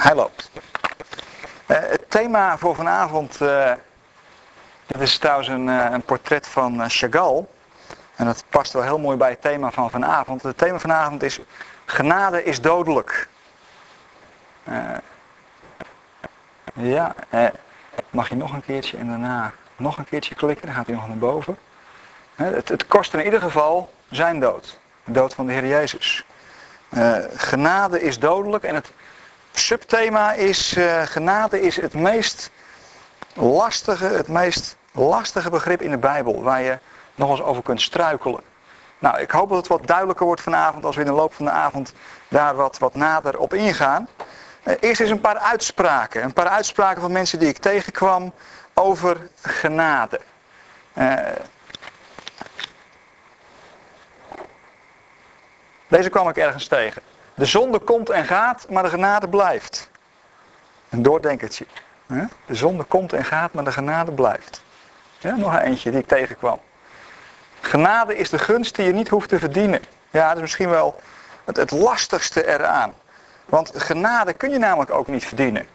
Hij loopt. Het thema voor vanavond, dit is trouwens een portret van Chagall. En dat past wel heel mooi bij het thema van vanavond. Het thema vanavond is: genade is dodelijk. Mag je nog een keertje en daarna nog een keertje klikken, dan gaat hij nog naar boven. Het kost in ieder geval zijn dood. De dood van de Heer Jezus. Genade is dodelijk en het subthema is: genade is het meest lastige begrip in de Bijbel, waar je nog eens over kunt struikelen. Nou, ik hoop dat het wat duidelijker wordt vanavond als we in de loop van de avond daar wat nader op ingaan. Eerst eens een paar uitspraken. Een paar uitspraken van mensen die ik tegenkwam over genade. Deze kwam ik ergens tegen. De zonde komt en gaat, maar de genade blijft. Een doordenkertje. De zonde komt en gaat, maar de genade blijft. Ja, nog een eentje die ik tegenkwam. Genade is de gunst die je niet hoeft te verdienen. Ja, dat is misschien wel het lastigste eraan. Want genade kun je namelijk ook niet verdienen.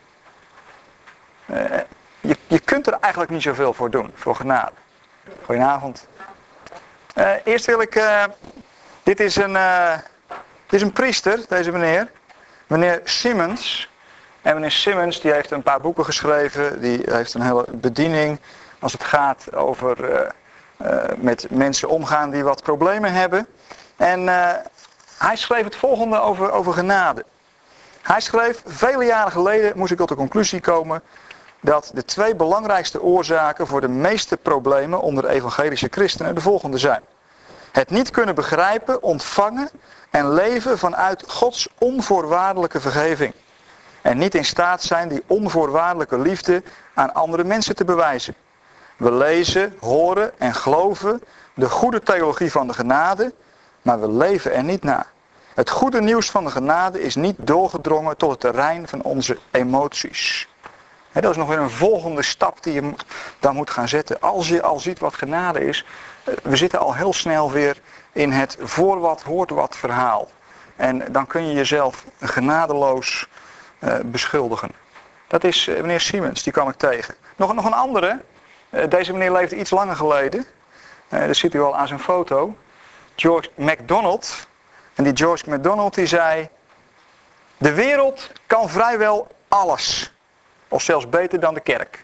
Je kunt er eigenlijk niet zoveel voor doen, voor genade. Goedenavond. Eerst wil ik... Dit is een priester, deze meneer. Meneer Simmons. En meneer Simmons die heeft een paar boeken geschreven. Die heeft een hele bediening als het gaat over met mensen omgaan die wat problemen hebben. En hij schreef het volgende over genade. Hij schreef: vele jaren geleden moest ik tot de conclusie komen dat de twee belangrijkste oorzaken voor de meeste problemen onder evangelische christenen de volgende zijn. Het niet kunnen begrijpen, ontvangen en leven vanuit Gods onvoorwaardelijke vergeving. En niet in staat zijn die onvoorwaardelijke liefde aan andere mensen te bewijzen. We lezen, horen en geloven de goede theologie van de genade, maar we leven er niet na. Het goede nieuws van de genade is niet doorgedrongen tot het terrein van onze emoties. Dat is nog weer een volgende stap die je dan moet gaan zetten. Als je al ziet wat genade is, we zitten al heel snel weer in het voor wat hoort wat verhaal. En dan kun je jezelf genadeloos beschuldigen. Dat is meneer Simmons, die kwam ik tegen. Nog een andere. Deze meneer leefde iets langer geleden. Dat ziet u al aan zijn foto. George MacDonald. En die George MacDonald die zei: de wereld kan vrijwel alles. Of zelfs beter dan de kerk.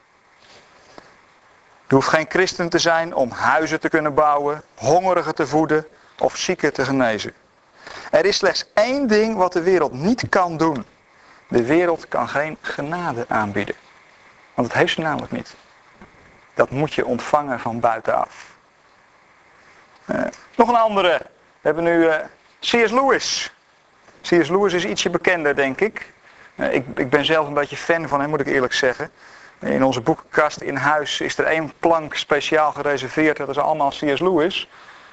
Je hoeft geen christen te zijn om huizen te kunnen bouwen, hongerigen te voeden of zieken te genezen. Er is slechts één ding wat de wereld niet kan doen. De wereld kan geen genade aanbieden. Want het heeft ze namelijk niet. Dat moet je ontvangen van buitenaf. Nog een andere. We hebben nu C.S. Lewis. C.S. Lewis is ietsje bekender, denk ik. Ik ben zelf een beetje fan van hem, moet ik eerlijk zeggen. In onze boekenkast in huis is er één plank speciaal gereserveerd. Dat is allemaal C.S. Lewis.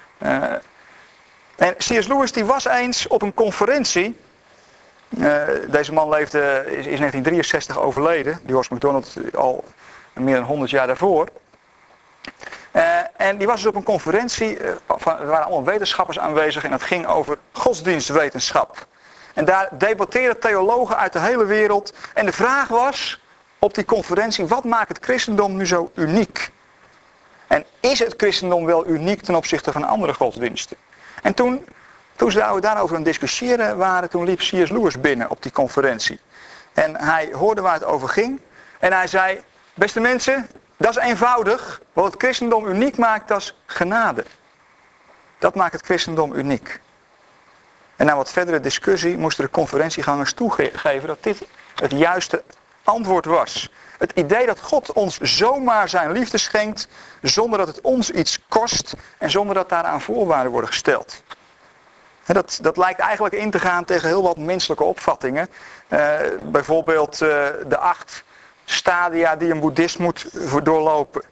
En C.S. Lewis die was eens op een conferentie. Deze man is in 1963 overleden. George MacDonald al meer dan 100 jaar daarvoor. En die was dus op een conferentie. Er waren allemaal wetenschappers aanwezig. En dat ging over godsdienstwetenschap. En daar debatteerden theologen uit de hele wereld. En de vraag was op die conferentie: wat maakt het christendom nu zo uniek? En is het christendom wel uniek ten opzichte van andere godsdiensten? En toen ze daarover aan het discussiëren waren, toen liep C.S. Lewis binnen op die conferentie. En hij hoorde waar het over ging. En hij zei: beste mensen, dat is eenvoudig. Wat het christendom uniek maakt, dat is genade. Dat maakt het christendom uniek. En na wat verdere discussie moesten de conferentiegangers toegeven dat dit het juiste antwoord was. Het idee dat God ons zomaar zijn liefde schenkt, zonder dat het ons iets kost en zonder dat daaraan voorwaarden worden gesteld. Dat lijkt eigenlijk in te gaan tegen heel wat menselijke opvattingen. Bijvoorbeeld de 8 stadia die een boeddhist moet doorlopen.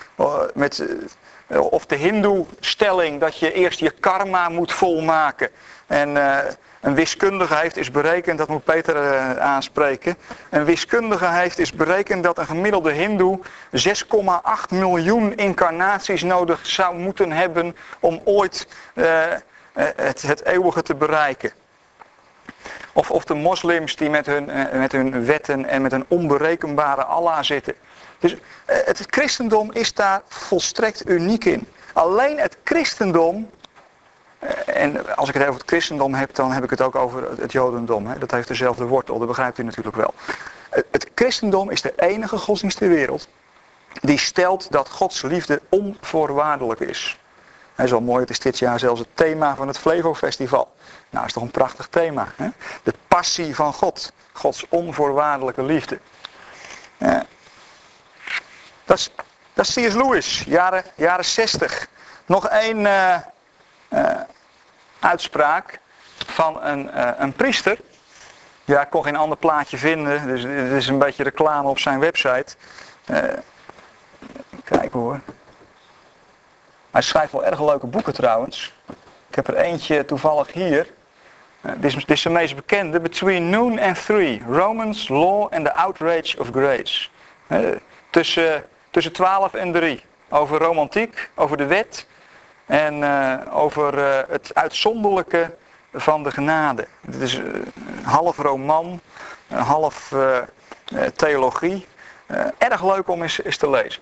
Of de hindoe-stelling dat je eerst je karma moet volmaken. En een wiskundige heeft is berekend, dat moet Peter aanspreken. Een wiskundige is berekend dat een gemiddelde hindoe 6,8 miljoen incarnaties nodig zou moeten hebben om ooit het eeuwige te bereiken. Of de moslims die met hun wetten en met een onberekenbare Allah zitten. Dus het christendom is daar volstrekt uniek in. Alleen het christendom, en als ik het over het christendom heb, dan heb ik het ook over het jodendom. Hè? Dat heeft dezelfde wortel, dat begrijpt u natuurlijk wel. Het christendom is de enige godsdienst ter wereld die stelt dat Gods liefde onvoorwaardelijk is. Het is wel mooi, het is dit jaar zelfs het thema van het Flevo Festival. Nou, is toch een prachtig thema. Hè? De passie van God. Gods onvoorwaardelijke liefde. Dat is C.S. Lewis, jaren 60. Nog één uitspraak van een priester. Ja, ik kon geen ander plaatje vinden, dus dit is een beetje reclame op zijn website. Kijken hoor. Hij schrijft wel erg leuke boeken trouwens. Ik heb er eentje toevallig hier. Dit is de meest bekende. Between Noon and Three. Romans, Law and the Outrage of Grace. Tussen 12 en 3. Over romantiek, over de wet. En over het uitzonderlijke van de genade. Het is half roman, half theologie. Erg leuk om eens te lezen.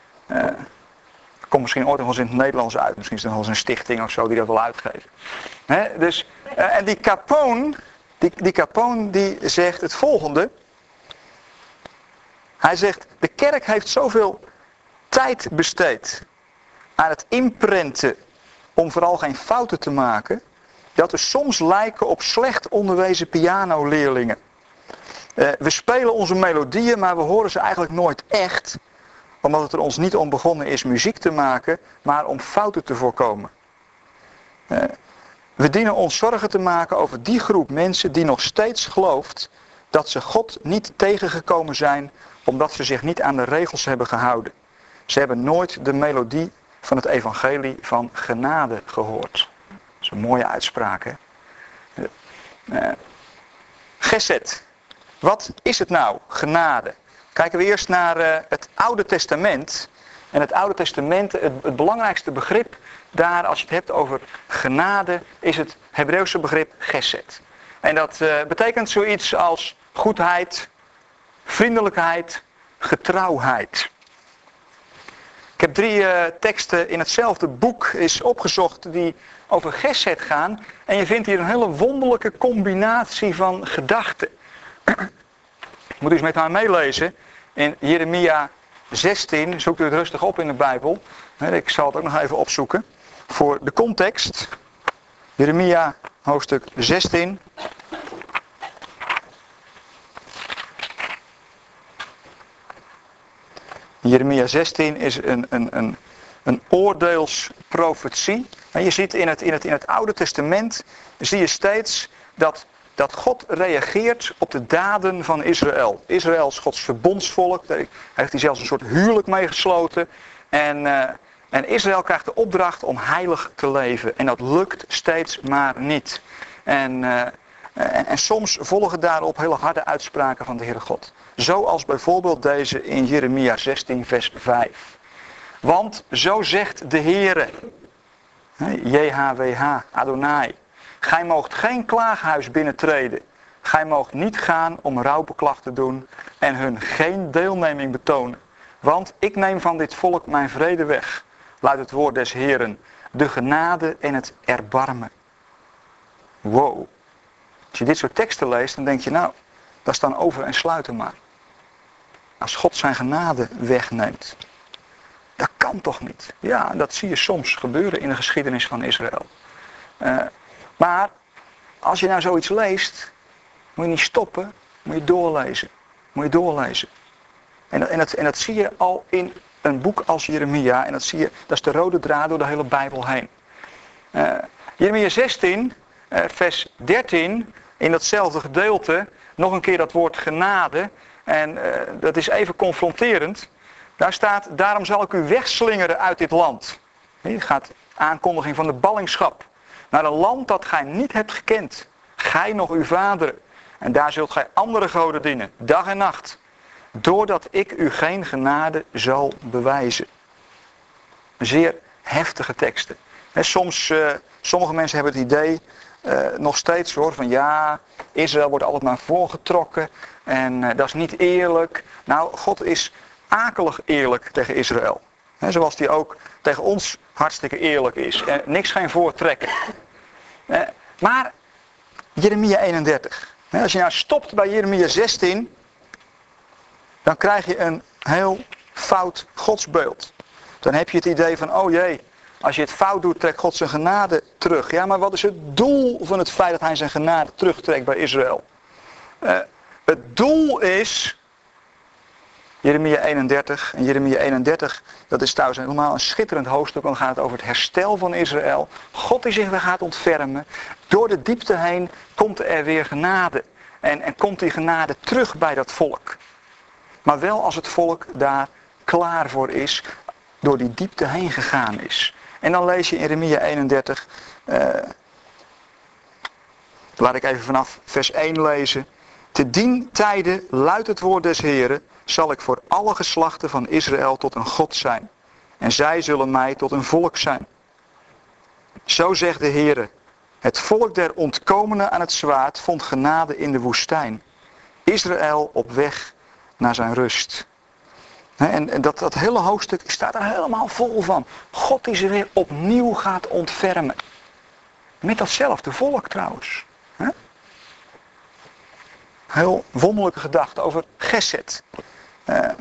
Komt misschien ooit nog eens in het Nederlands uit. Misschien is er nog eens een stichting of zo die dat wil uitgeven. En die Capone die zegt het volgende. Hij zegt, de kerk heeft zoveel tijd besteed aan het inprenten om vooral geen fouten te maken, dat we soms lijken op slecht onderwezen pianoleerlingen. We spelen onze melodieën, maar we horen ze eigenlijk nooit echt, omdat het er ons niet om begonnen is muziek te maken, maar om fouten te voorkomen. We dienen ons zorgen te maken over die groep mensen die nog steeds gelooft dat ze God niet tegengekomen zijn, omdat ze zich niet aan de regels hebben gehouden. Ze hebben nooit de melodie van het evangelie van genade gehoord. Dat is een mooie uitspraak, hè? Gesed. Wat is het nou, genade? Kijken we eerst naar het Oude Testament. En het Oude Testament, het belangrijkste begrip daar, als je het hebt over genade, is het Hebreeuwse begrip gesed. En dat betekent zoiets als goedheid, vriendelijkheid, getrouwheid. Ik heb 3 teksten in hetzelfde boek is opgezocht die over gesed gaan. En je vindt hier een hele wonderlijke combinatie van gedachten. Moet u eens met mij meelezen. In Jeremia 16, zoekt u het rustig op in de Bijbel. Ik zal het ook nog even opzoeken. Voor de context. Jeremia hoofdstuk 16. Jeremia 16 is een oordeelsprofetie. En je ziet in het Oude Testament zie je steeds dat God reageert op de daden van Israël. Israël is Gods verbondsvolk. Daar heeft hij zelfs een soort huwelijk mee gesloten. En Israël krijgt de opdracht om heilig te leven. En dat lukt steeds maar niet. En soms volgen daarop hele harde uitspraken van de Heere God. Zoals bijvoorbeeld deze in Jeremia 16 vers 5. Want zo zegt de Heere, JHWH, Adonai. Gij moogt geen klaaghuis binnentreden. Gij moogt niet gaan om rouwbeklacht te doen en hun geen deelneming betonen. Want ik neem van dit volk mijn vrede weg, luidt het woord des Heeren, de genade en het erbarmen. Wow. Als je dit soort teksten leest, dan denk je, nou, dat is dan over en sluiten maar. Als God zijn genade wegneemt. Dat kan toch niet? Ja, dat zie je soms gebeuren in de geschiedenis van Israël. Maar als je nou zoiets leest, moet je niet stoppen, moet je doorlezen. Moet je doorlezen. En dat zie je al in een boek als Jeremia. En dat is de rode draad door de hele Bijbel heen. Jeremia 16, vers 13, in datzelfde gedeelte, nog een keer dat woord genade. En dat is even confronterend. Daar staat, daarom zal ik u wegslingeren uit dit land. Hier gaat aankondiging van de ballingschap. Naar een land dat gij niet hebt gekend. Gij nog uw vaderen. En daar zult gij andere goden dienen, dag en nacht. Doordat ik u geen genade zal bewijzen. Zeer heftige teksten. Soms, sommige mensen hebben het idee, nog steeds hoor, van ja, Israël wordt altijd maar voorgetrokken en dat is niet eerlijk. Nou, God is akelig eerlijk tegen Israël. He, zoals hij ook tegen ons hartstikke eerlijk is. Niks geen voortrekken. Maar Jeremia 31. Als je nou stopt bij Jeremia 16, dan krijg je een heel fout godsbeeld. Dan heb je het idee van, oh jee, als je het fout doet, trekt God zijn genade terug. Ja, maar wat is het doel van het feit dat hij zijn genade terugtrekt bij Israël? Het doel is Jeremia 31. En Jeremia 31, dat is trouwens helemaal een schitterend hoofdstuk. Want dan gaat het over het herstel van Israël. God die zich weer gaat ontfermen. Door de diepte heen komt er weer genade. En komt die genade terug bij dat volk. Maar wel als het volk daar klaar voor is. Door die diepte heen gegaan is. En dan lees je in Jeremia 31. Laat ik even vanaf vers 1 lezen. Te dien tijde luidt het woord des Heren. Zal ik voor alle geslachten van Israël tot een God zijn. En zij zullen mij tot een volk zijn. Zo zegt de Heere. Het volk der ontkomenen aan het zwaard vond genade in de woestijn. Israël op weg naar zijn rust. En dat hele hoofdstuk staat er helemaal vol van. God die ze weer opnieuw gaat ontfermen. Met datzelfde volk trouwens. Heel wonderlijke gedachte over Gesed. Er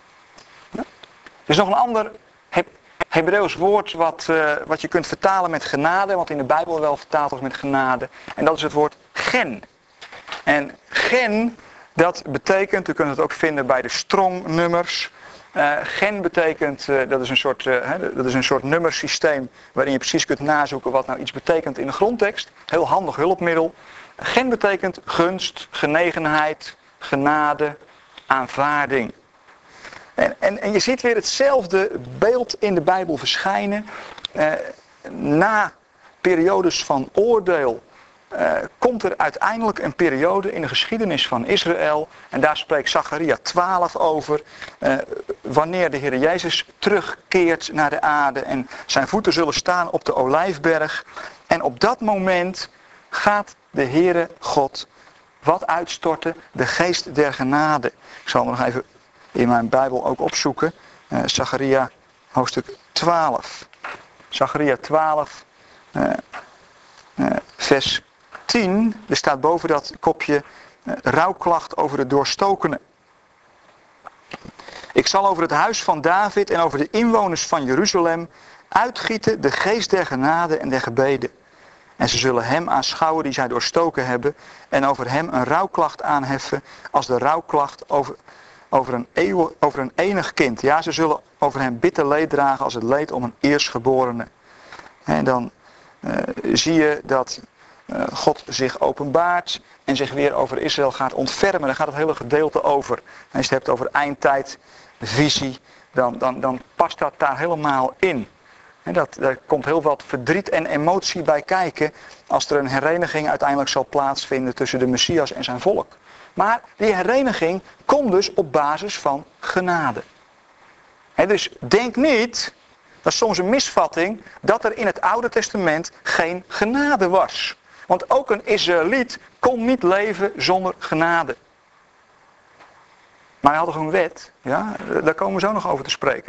is nog een ander Hebreeuws woord wat je kunt vertalen met genade. Wat in de Bijbel wel vertaald wordt met genade. En dat is het woord gen. En gen, dat betekent, u kunt het ook vinden bij de Strong-nummers. Gen betekent, dat is een soort nummersysteem waarin je precies kunt nazoeken wat nou iets betekent in de grondtekst. Heel handig hulpmiddel. Gen betekent gunst, genegenheid, genade, aanvaarding. En je ziet weer hetzelfde beeld in de Bijbel verschijnen. Na periodes van oordeel komt er uiteindelijk een periode in de geschiedenis van Israël. En daar spreekt Zacharia 12 over. Wanneer de Heer Jezus terugkeert naar de aarde en zijn voeten zullen staan op de Olijfberg. En op dat moment gaat de Heere God wat uitstorten? De geest der genade. Ik zal hem nog even in mijn Bijbel ook opzoeken. Zacharia hoofdstuk 12. Zacharia 12 vers 10. Er staat boven dat kopje rouwklacht over de doorstokenen. Ik zal over het huis van David en over de inwoners van Jeruzalem uitgieten de geest der genade en der gebeden. En ze zullen hem aanschouwen die zij doorstoken hebben en over hem een rouwklacht aanheffen als de rouwklacht over een enig kind. Ja, ze zullen over hem bitter leed dragen als het leed om een eerstgeborene. En dan zie je dat God zich openbaart en zich weer over Israël gaat ontfermen. Daar gaat het hele gedeelte over. Als je het hebt over eindtijdvisie, dan past dat daar helemaal in. En daar komt heel wat verdriet en emotie bij kijken als er een hereniging uiteindelijk zal plaatsvinden tussen de Messias en zijn volk. Maar die hereniging komt dus op basis van genade. Dus denk niet, dat is soms een misvatting, dat er in het Oude Testament geen genade was. Want ook een Israëliet kon niet leven zonder genade. Maar hij had toch een wet? Ja, daar komen we zo nog over te spreken.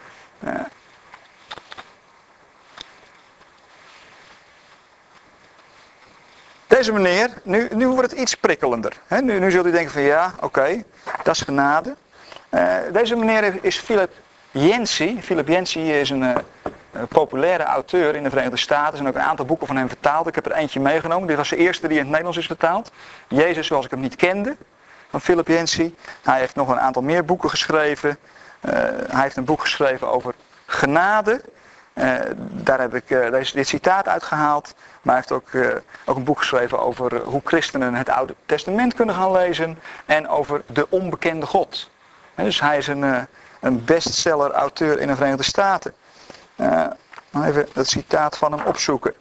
Deze meneer, nu wordt het iets prikkelender. Nu zult u denken van ja, oké, dat is genade. Deze meneer is Philip Yancey. Philip Yancey is een populaire auteur in de Verenigde Staten. Er zijn ook een aantal boeken van hem vertaald. Ik heb er eentje meegenomen. Dit was de eerste die in het Nederlands is vertaald. Jezus zoals ik hem niet kende. Van Philip Yancey. Hij heeft nog een aantal meer boeken geschreven. Hij heeft een boek geschreven over genade. Daar heb ik dit citaat uitgehaald. Maar hij heeft ook een boek geschreven over hoe christenen het Oude Testament kunnen gaan lezen. En over de onbekende God. Dus hij is een bestseller auteur in de Verenigde Staten. Even dat citaat van hem opzoeken.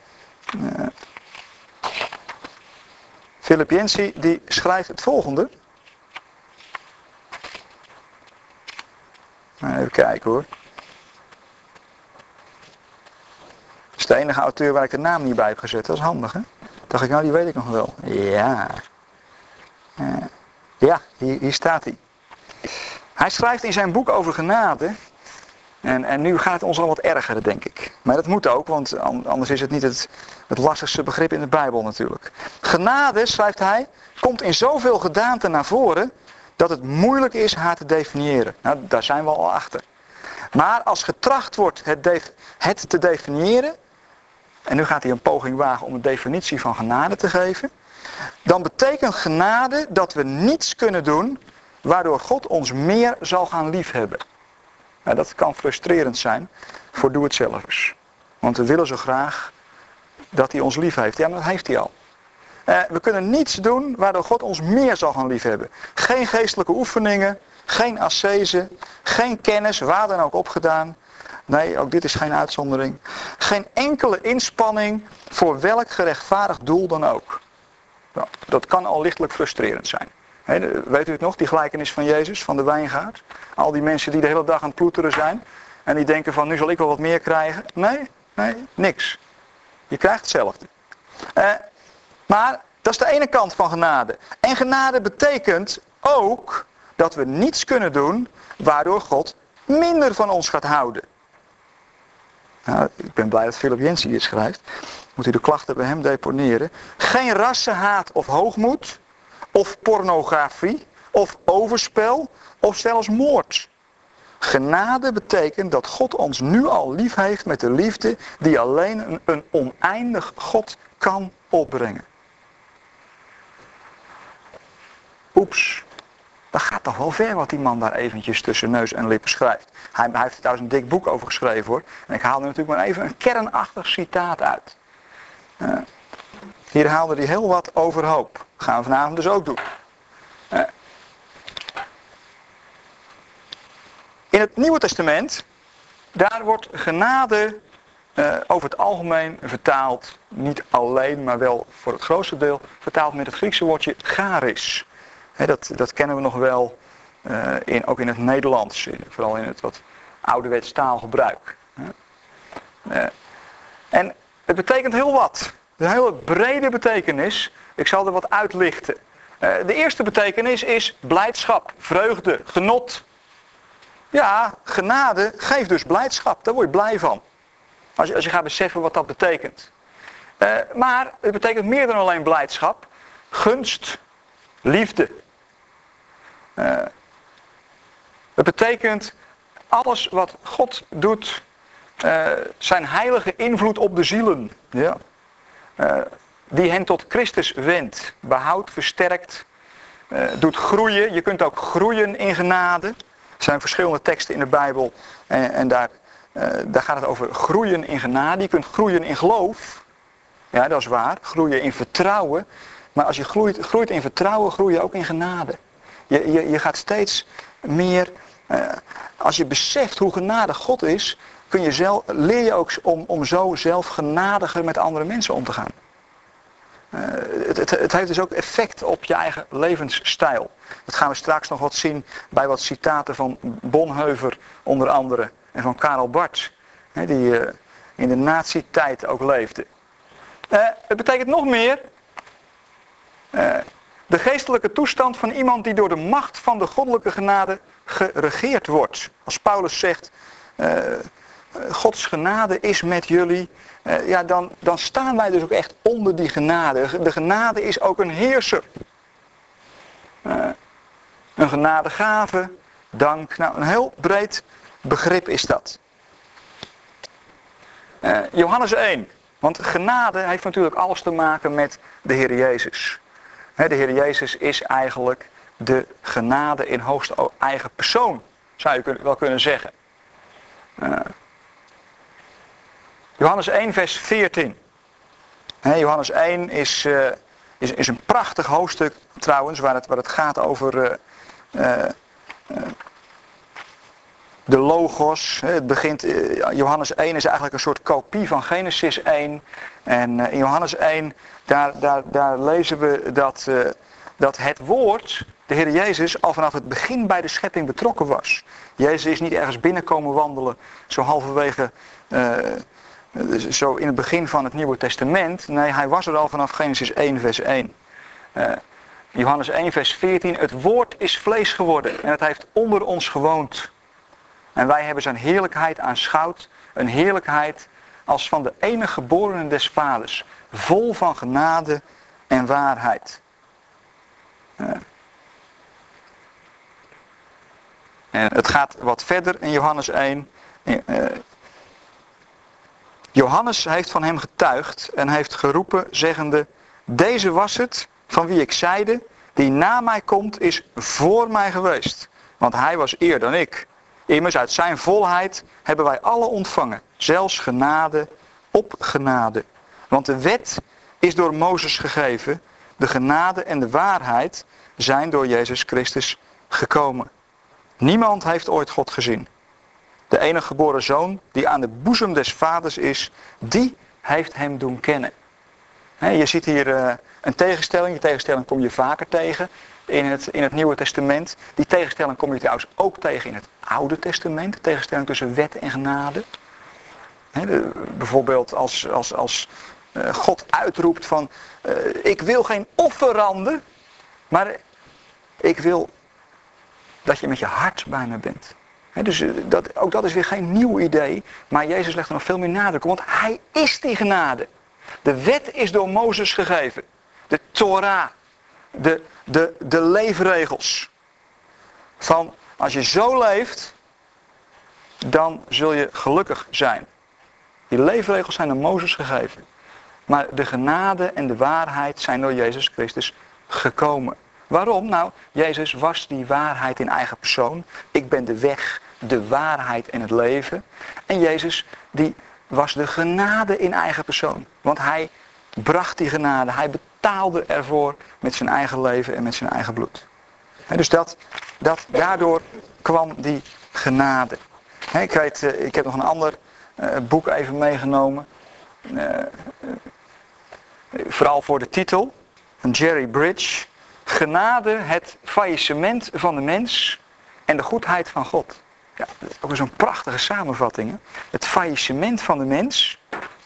Philip Yancey die schrijft het volgende. Even kijken hoor. Dat is de enige auteur waar ik de naam niet bij heb gezet. Dat is handig hè. Dacht ik, nou die weet ik nog wel. Ja. Ja, hier staat hij. Hij schrijft in zijn boek over genade. En nu gaat het ons al wat ergeren, denk ik. Maar dat moet ook, want anders is het niet het lastigste begrip in de Bijbel natuurlijk. Genade, schrijft hij, komt in zoveel gedaanten naar voren dat het moeilijk is haar te definiëren. Nou, daar zijn we al achter. Maar als getracht wordt het te definiëren, en nu gaat hij een poging wagen om een definitie van genade te geven, dan betekent genade dat we niets kunnen doen waardoor God ons meer zal gaan liefhebben. Nou, dat kan frustrerend zijn voor doe-het-zelvers. Want we willen zo graag dat hij ons lief heeft. Ja, maar dat heeft hij al. We kunnen niets doen waardoor God ons meer zal gaan liefhebben. Geen geestelijke oefeningen, geen ascese, geen kennis, waar dan ook opgedaan. Nee, ook dit is geen uitzondering. Geen enkele inspanning voor welk gerechtvaardigd doel dan ook. Nou, dat kan al lichtelijk frustrerend zijn. Weet u het nog, die gelijkenis van Jezus, van de wijngaard? Al die mensen die de hele dag aan het ploeteren zijn. En die denken van, nu zal ik wel wat meer krijgen. Nee, niks. Je krijgt hetzelfde. Maar dat is de ene kant van genade. En genade betekent ook dat we niets kunnen doen waardoor God minder van ons gaat houden. Nou, ik ben blij dat Philip Jensen dit schrijft. Moet u de klachten bij hem deponeren. Geen rassenhaat of hoogmoed, of pornografie, of overspel, of zelfs moord. Genade betekent dat God ons nu al lief heeft met de liefde die alleen een oneindig God kan opbrengen. Oeps, dat gaat toch wel ver wat die man daar eventjes tussen neus en lippen schrijft. Hij heeft er trouwens een dik boek over geschreven hoor. En ik haal er natuurlijk maar even een kernachtig citaat uit. Hier haalde hij heel wat overhoop. Dat gaan we vanavond dus ook doen. In het Nieuwe Testament, daar wordt genade over het algemeen vertaald, niet alleen, maar wel voor het grootste deel, vertaald met het Griekse woordje charis. Dat kennen we nog wel, ook in het Nederlands, vooral in het wat ouderwets taalgebruik. En het betekent heel wat. Een hele brede betekenis. Ik zal er wat uitlichten. De eerste betekenis is blijdschap, vreugde, genot. Ja, genade geeft dus blijdschap. Daar word je blij van. Als je gaat beseffen wat dat betekent. Maar het betekent meer dan alleen blijdschap. Gunst, liefde. Het betekent alles wat God doet. Zijn heilige invloed op de zielen. Ja. Die hen tot Christus wendt. Behoudt, versterkt. Doet groeien. Je kunt ook groeien in genade. Er zijn verschillende teksten in de Bijbel. En daar gaat het over groeien in genade. Je kunt groeien in geloof. Ja, dat is waar. Groeien in vertrouwen. Maar als je groeit in vertrouwen, groei je ook in genade. Je gaat steeds meer... als je beseft hoe genadig God is... leer je ook om zo zelf genadiger met andere mensen om te gaan. Het heeft dus ook effect op je eigen levensstijl. Dat gaan we straks nog wat zien bij wat citaten van Bonhoeffer onder andere. En van Karl Barth. Die in de nazi-tijd ook leefde. Het betekent nog meer. De geestelijke toestand van iemand die door de macht van de goddelijke genade geregeerd wordt. Als Paulus zegt... Gods genade is met jullie. Dan staan wij dus ook echt onder die genade. De genade is ook een heerser. Een genadegave, dank. Nou, een heel breed begrip is dat. Johannes 1. Want genade heeft natuurlijk alles te maken met de Heer Jezus. De Heer Jezus is eigenlijk de genade in hoogste eigen persoon. Zou je wel kunnen zeggen. Johannes 1 vers 14. Johannes 1 is een prachtig hoofdstuk trouwens, waar het gaat over de Logos. Het begint, Johannes 1 is eigenlijk een soort kopie van Genesis 1. En in Johannes 1, daar lezen we dat het woord, de Heer Jezus, al vanaf het begin bij de schepping betrokken was. Jezus is niet ergens binnenkomen wandelen, zo halverwege Zo in het begin van het Nieuwe Testament. Nee, hij was er al vanaf Genesis 1 vers 1. Johannes 1 vers 14. Het woord is vlees geworden en het heeft onder ons gewoond. En wij hebben zijn heerlijkheid aanschouwd. Een heerlijkheid als van de enige geborene des vaders. Vol van genade en waarheid. En het gaat wat verder in Johannes 1. Johannes heeft van hem getuigd en heeft geroepen zeggende: deze was het van wie ik zeide, die na mij komt is voor mij geweest. Want hij was eer dan ik. Immers uit zijn volheid hebben wij alle ontvangen. Zelfs genade op genade. Want de wet is door Mozes gegeven. De genade en de waarheid zijn door Jezus Christus gekomen. Niemand heeft ooit God gezien. De enige geboren zoon die aan de boezem des vaders is, die heeft hem doen kennen. Je ziet hier een tegenstelling. Die tegenstelling kom je vaker tegen in het Nieuwe Testament. Die tegenstelling kom je trouwens ook tegen in het Oude Testament. De tegenstelling tussen wet en genade. Bijvoorbeeld als God uitroept van: ik wil geen offeranden, maar ik wil dat je met je hart bij me bent. Dus ook dat is weer geen nieuw idee, maar Jezus legt er nog veel meer nadruk op, want hij is die genade. De wet is door Mozes gegeven. De Torah. De leefregels. Van als je zo leeft, dan zul je gelukkig zijn. Die leefregels zijn door Mozes gegeven. Maar de genade en de waarheid zijn door Jezus Christus gekomen. Waarom? Nou, Jezus was die waarheid in eigen persoon. Ik ben de weg, de waarheid en het leven. En Jezus, die was de genade in eigen persoon. Want hij bracht die genade. Hij betaalde ervoor met zijn eigen leven en met zijn eigen bloed. En dus daardoor kwam die genade. Ik heb nog een ander boek even meegenomen. Vooral voor de titel. Van Jerry Bridge. Genade, het faillissement van de mens en de goedheid van God. Ja, dat is ook zo'n prachtige samenvatting. Hè? Het faillissement van de mens.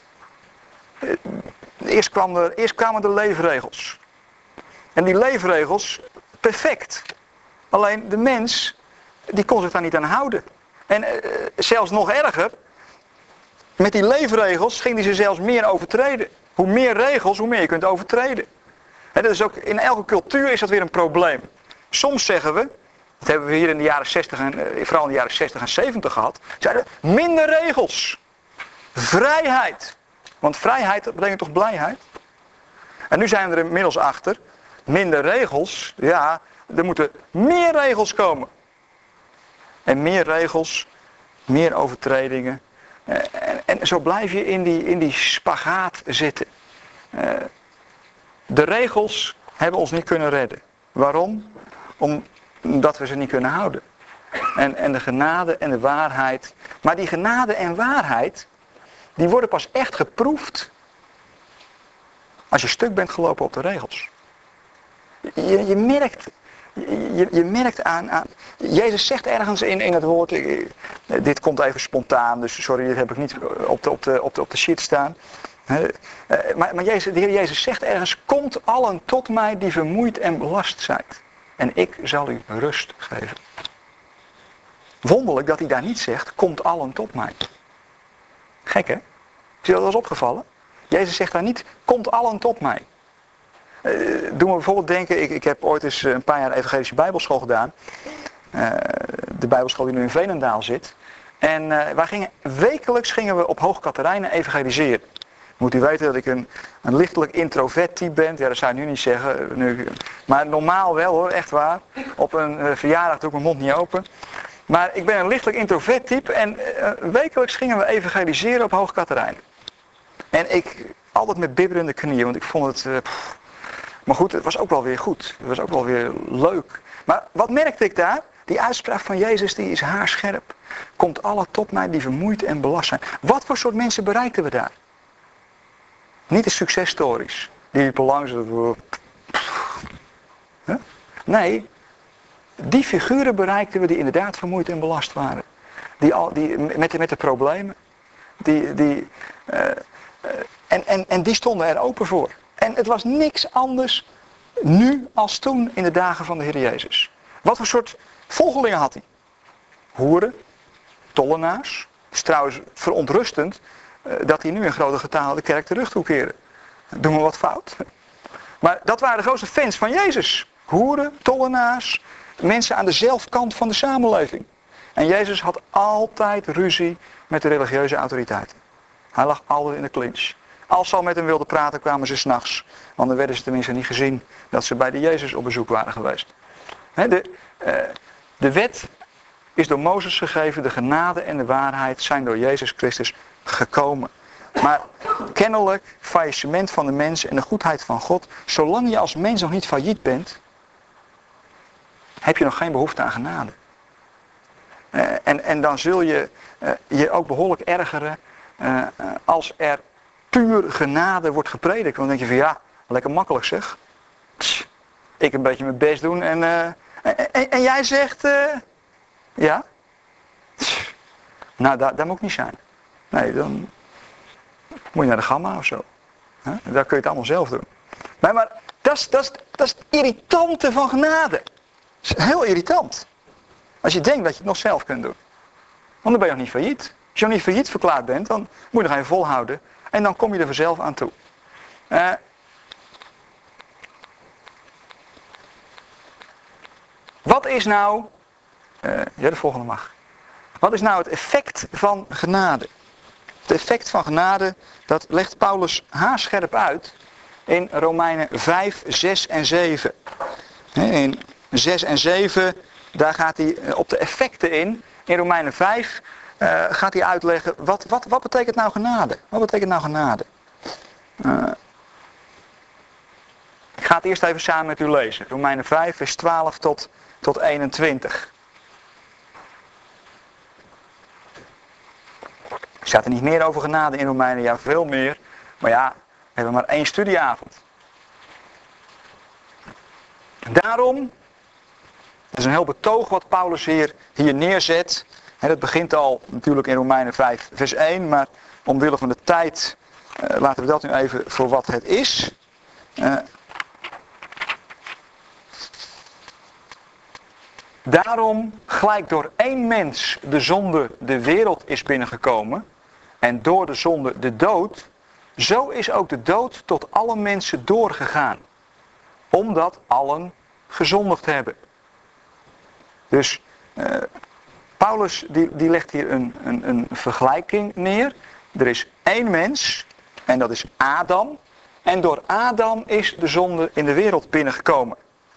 Eerst kwamen de leefregels. En die leefregels, perfect. Alleen de mens, die kon zich daar niet aan houden. En zelfs nog erger, met die leefregels ging hij ze zelfs meer overtreden. Hoe meer regels, hoe meer je kunt overtreden. En dat is ook, in elke cultuur is dat weer een probleem. Soms zeggen we, dat hebben we hier in de jaren 60 en vooral in de jaren 60 en 70 gehad, zeiden we, minder regels. Vrijheid. Want vrijheid brengt toch blijheid? En nu zijn we er inmiddels achter, minder regels, ja, er moeten meer regels komen. En meer regels, meer overtredingen. En zo blijf je in die spagaat zitten. De regels hebben ons niet kunnen redden. Waarom? Omdat we ze niet kunnen houden. En de genade en de waarheid. Maar die genade en waarheid, die worden pas echt geproefd als je stuk bent gelopen op de regels. Je merkt aan. Jezus zegt ergens in het woord. Dit komt even spontaan, dus sorry, dit heb ik niet op de sheet staan. Maar de Heer Jezus zegt ergens: komt allen tot mij die vermoeid en belast zijn. En ik zal u rust geven. Wonderlijk dat hij daar niet zegt: komt allen tot mij. Gek hè? Is je dat wel eens opgevallen? Jezus zegt daar niet: komt allen tot mij. Doen we bijvoorbeeld denken, ik heb ooit eens een paar jaar evangelische bijbelschool gedaan. De bijbelschool die nu in Veenendaal zit. En wekelijks gingen we op Hoog Catharijnen evangeliseren. Moet u weten dat ik een lichtelijk introvert type ben. Ja, dat zou je nu niet zeggen. Maar normaal wel hoor, echt waar. Op een verjaardag doe ik mijn mond niet open. Maar ik ben een lichtelijk introvert type. En wekelijks gingen we evangeliseren op Hoog Catharijnen. En ik altijd met bibberende knieën. Want ik vond het... Maar goed, het was ook wel weer goed. Het was ook wel weer leuk. Maar wat merkte ik daar? Die uitspraak van Jezus, die is haarscherp. Komt alle tot mij die vermoeid en belast zijn. Wat voor soort mensen bereikten we daar? Niet de successtories. Die liepen langs. Nee, die figuren bereikten we die inderdaad vermoeid en belast waren. Die met de problemen. Die En die stonden er open voor. En het was niks anders nu als toen in de dagen van de Heer Jezus. Wat voor soort volgelingen had hij? Hoeren, tollenaars. Het is trouwens verontrustend dat hij nu in grote getale de kerk terug toekeren. Doen we wat fout? Maar dat waren de grootste fans van Jezus. Hoeren, tollenaars, mensen aan de zelfkant van de samenleving. En Jezus had altijd ruzie met de religieuze autoriteiten. Hij lag altijd in de clinch. Als ze al met hem wilden praten, kwamen ze 's nachts. Want dan werden ze tenminste niet gezien dat ze bij de Jezus op bezoek waren geweest. De wet is door Mozes gegeven. De genade en de waarheid zijn door Jezus Christus gekomen. Maar kennelijk, faillissement van de mens en de goedheid van God. Zolang je als mens nog niet failliet bent, heb je nog geen behoefte aan genade. En dan zul je je ook behoorlijk ergeren als er puur genade wordt gepredikt. Want dan denk je van ja, lekker makkelijk zeg. Ik een beetje mijn best doen en jij zegt ja. Nou, daar moet ik niet zijn. Nee, dan moet je naar de gamma of zo. Daar kun je het allemaal zelf doen. Maar dat is het irritante van genade. Dat is heel irritant. Als je denkt dat je het nog zelf kunt doen. Want dan ben je nog niet failliet. Als je nog niet failliet verklaard bent, dan moet je nog even volhouden. En dan kom je er vanzelf aan toe. Wat is nou... de volgende mag. Wat is nou het effect van genade? Het effect van genade, dat legt Paulus haarscherp uit in Romeinen 5, 6 en 7. In 6 en 7, daar gaat hij op de effecten in. In Romeinen 5 gaat hij uitleggen, wat betekent nou genade? Wat betekent nou genade? Ik ga het eerst even samen met u lezen. Romeinen 5, vers 12 tot 21. Er staat er niet meer over genade in Romeinen, ja veel meer. Maar ja, we hebben maar 1 studieavond. Daarom, het is een heel betoog wat Paulus hier neerzet. Dat begint al natuurlijk in Romeinen 5 vers 1, maar omwille van de tijd laten we dat nu even voor wat het is. Daarom, gelijk door 1 mens de zonde de wereld is binnengekomen en door de zonde de dood, zo is ook de dood tot alle mensen doorgegaan, omdat allen gezondigd hebben. Dus Paulus die legt hier een vergelijking neer. Er is 1 mens en dat is Adam en door Adam is de zonde in de wereld binnengekomen.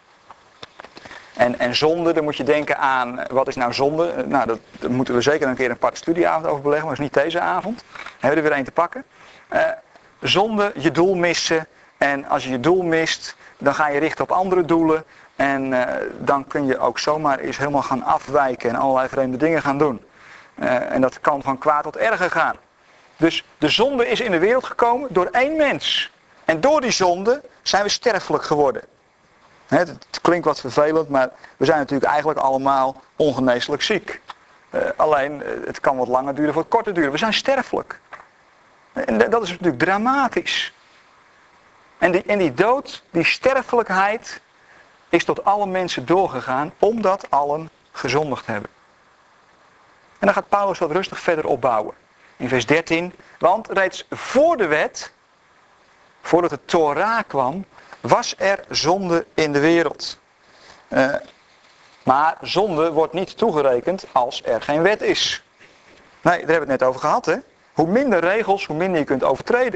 En zonde, dan moet je denken aan, wat is nou zonde? Nou, daar moeten we zeker een keer een aparte studieavond over beleggen, maar dat is niet deze avond. Dan hebben we er weer 1 te pakken. Zonde, je doel missen. En als je je doel mist, dan ga je richten op andere doelen. En dan kun je ook zomaar eens helemaal gaan afwijken en allerlei vreemde dingen gaan doen. En dat kan van kwaad tot erger gaan. Dus de zonde is in de wereld gekomen door 1 mens. En door die zonde zijn we sterfelijk geworden. Het klinkt wat vervelend, maar we zijn natuurlijk eigenlijk allemaal ongeneeslijk ziek. Alleen, het kan wat langer duren, wat korter duren. We zijn sterfelijk. En dat is natuurlijk dramatisch. En die dood, die sterfelijkheid, is tot alle mensen doorgegaan, omdat allen gezondigd hebben. En dan gaat Paulus dat rustig verder opbouwen. In vers 13, want reeds voor de wet, voordat de Torah kwam, was er zonde in de wereld. Maar zonde wordt niet toegerekend als er geen wet is. Nee, daar hebben we het net over gehad. Hè? Hoe minder regels, hoe minder je kunt overtreden.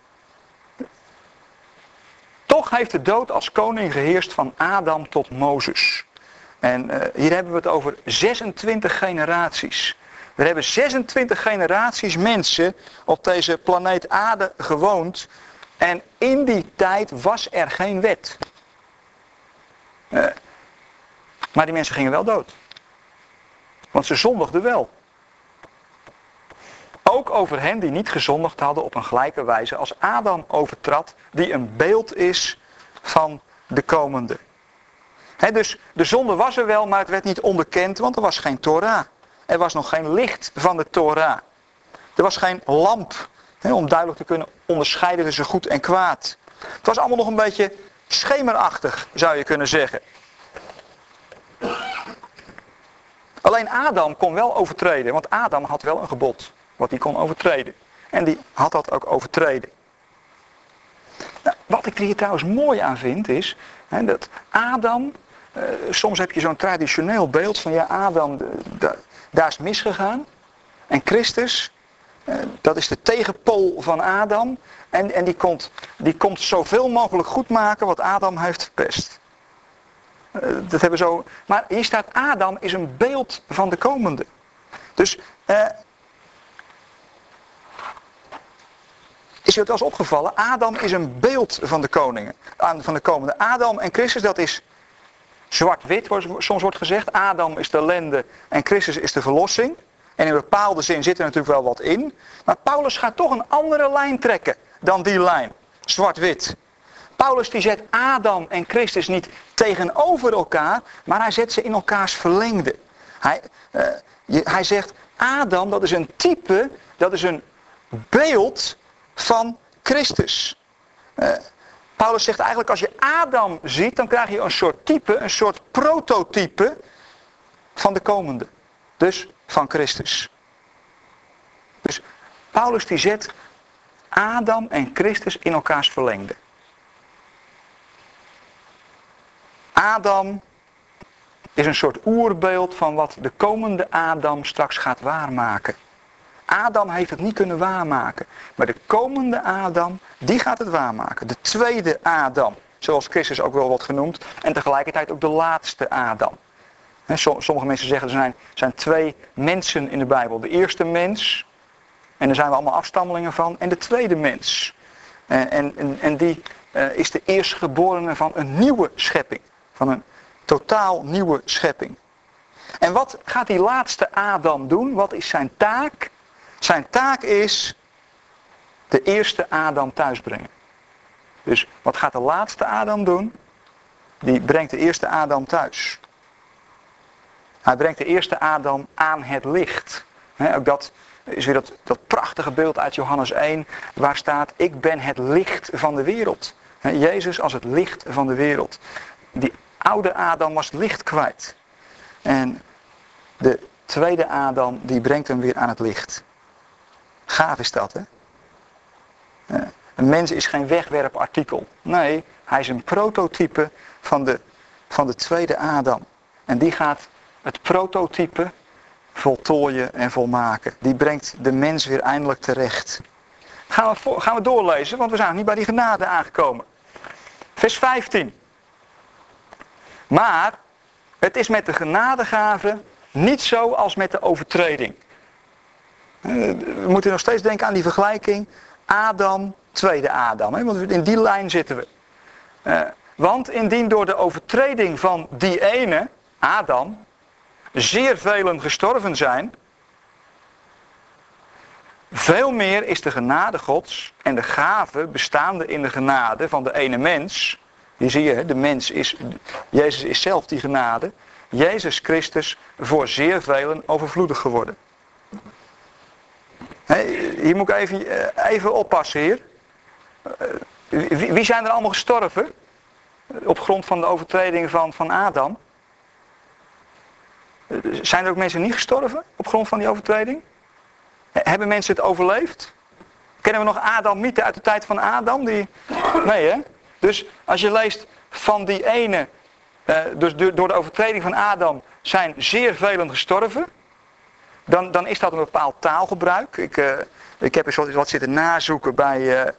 Toch heeft de dood als koning geheerst van Adam tot Mozes. En hier hebben we het over 26 generaties. Er hebben 26 generaties mensen op deze planeet Aarde gewoond. En in die tijd was er geen wet. Maar die mensen gingen wel dood. Want ze zondigden wel. Ook over hen die niet gezondigd hadden op een gelijke wijze als Adam overtrad, die een beeld is van de komende. Dus de zonde was er wel, maar het werd niet onderkend, want er was geen Torah. Er was nog geen licht van de Torah. Er was geen lamp Om duidelijk te kunnen onderscheiden tussen goed en kwaad. Het was allemaal nog een beetje schemerachtig, zou je kunnen zeggen. Alleen Adam kon wel overtreden, want Adam had wel een gebod wat hij kon overtreden. En die had dat ook overtreden. Nou, wat ik er hier trouwens mooi aan vind is, dat Adam, soms heb je zo'n traditioneel beeld van ja, Adam, daar is misgegaan. En Christus, dat is de tegenpool van Adam. En die komt zoveel mogelijk goed maken wat Adam heeft verpest. Dat hebben zo. Maar hier staat Adam is een beeld van de komende. Dus is je het wel eens opgevallen? Adam is een beeld van de koningen, van de komende. Adam en Christus, dat is zwart-wit, soms wordt gezegd. Adam is de ellende en Christus is de verlossing. En in een bepaalde zin zit er natuurlijk wel wat in. Maar Paulus gaat toch een andere lijn trekken dan die lijn. Zwart-wit. Paulus die zet Adam en Christus niet tegenover elkaar, maar hij zet ze in elkaars verlengde. Hij zegt, Adam, dat is een type, dat is een beeld van Christus. Paulus zegt eigenlijk, als je Adam ziet, dan krijg je een soort type, een soort prototype van de komende. Dus van Christus. Dus Paulus die zet Adam en Christus in elkaars verlengde. Adam is een soort oerbeeld van wat de komende Adam straks gaat waarmaken. Adam heeft het niet kunnen waarmaken. Maar de komende Adam, die gaat het waarmaken. De tweede Adam, zoals Christus ook wel wordt genoemd. En tegelijkertijd ook de laatste Adam. Sommige mensen zeggen er zijn twee mensen in de Bijbel. De eerste mens, en daar zijn we allemaal afstammelingen van. En de tweede mens. En die is de eerstgeborene van een nieuwe schepping. Van een totaal nieuwe schepping. En wat gaat die laatste Adam doen? Wat is zijn taak? Zijn taak is de eerste Adam thuisbrengen. Dus wat gaat de laatste Adam doen? Die brengt de eerste Adam thuis. Hij brengt de eerste Adam aan het licht. Ook dat is weer dat prachtige beeld uit Johannes 1. Waar staat, ik ben het licht van de wereld. Jezus als het licht van de wereld. Die oude Adam was het licht kwijt. En de tweede Adam die brengt hem weer aan het licht. Gaaf is dat, hè? Een mens is geen wegwerpartikel. Nee, hij is een prototype van de tweede Adam. En die gaat het prototype voltooien en volmaken. Die brengt de mens weer eindelijk terecht. Gaan we doorlezen, want we zijn nog niet bij die genade aangekomen. Vers 15. Maar het is met de genadegave niet zo als met de overtreding. We moeten nog steeds denken aan die vergelijking Adam, tweede Adam. Want in die lijn zitten we. Want indien door de overtreding van die ene, Adam, zeer velen gestorven zijn, veel meer is de genade Gods en de gave bestaande in de genade van de ene mens. Hier zie je, de mens is, Jezus is zelf die genade. Jezus Christus voor zeer velen overvloedig geworden. Hier moet ik even oppassen hier. Wie zijn er allemaal gestorven? Op grond van de overtreding van Adam. Zijn er ook mensen niet gestorven op grond van die overtreding? Hebben mensen het overleefd? Kennen we nog Adam-mythe uit de tijd van Adam? Nee, hè? Dus als je leest van die ene, dus door de overtreding van Adam zijn zeer velen gestorven. Dan is dat een bepaald taalgebruik. Ik heb eens wat zitten nazoeken bij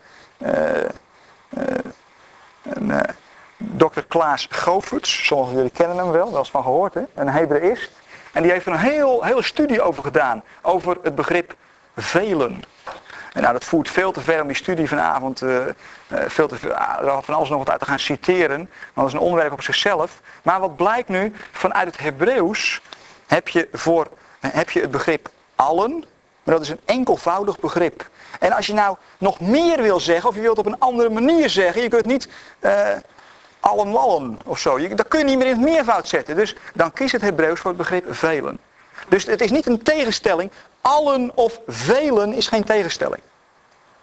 Dr. Klaas Govaerts. Sommigen van jullie kennen hem wel eens van gehoord, hè? Een Hebreïst. En die heeft er een hele studie over gedaan. Over het begrip velen. En nou, dat voert veel te ver om die studie vanavond van alles nog wat uit te gaan citeren. Want dat is een onderwerp op zichzelf. Maar wat blijkt nu, vanuit het Hebreeuws heb je het begrip allen. Maar dat is een enkelvoudig begrip. En als je nou nog meer wil zeggen, of je wilt op een andere manier zeggen, je kunt niet allen of zo. Dat kun je niet meer in het meervoud zetten. Dus dan kies het Hebreeuws voor het begrip velen. Dus het is niet een tegenstelling. Allen of velen is geen tegenstelling.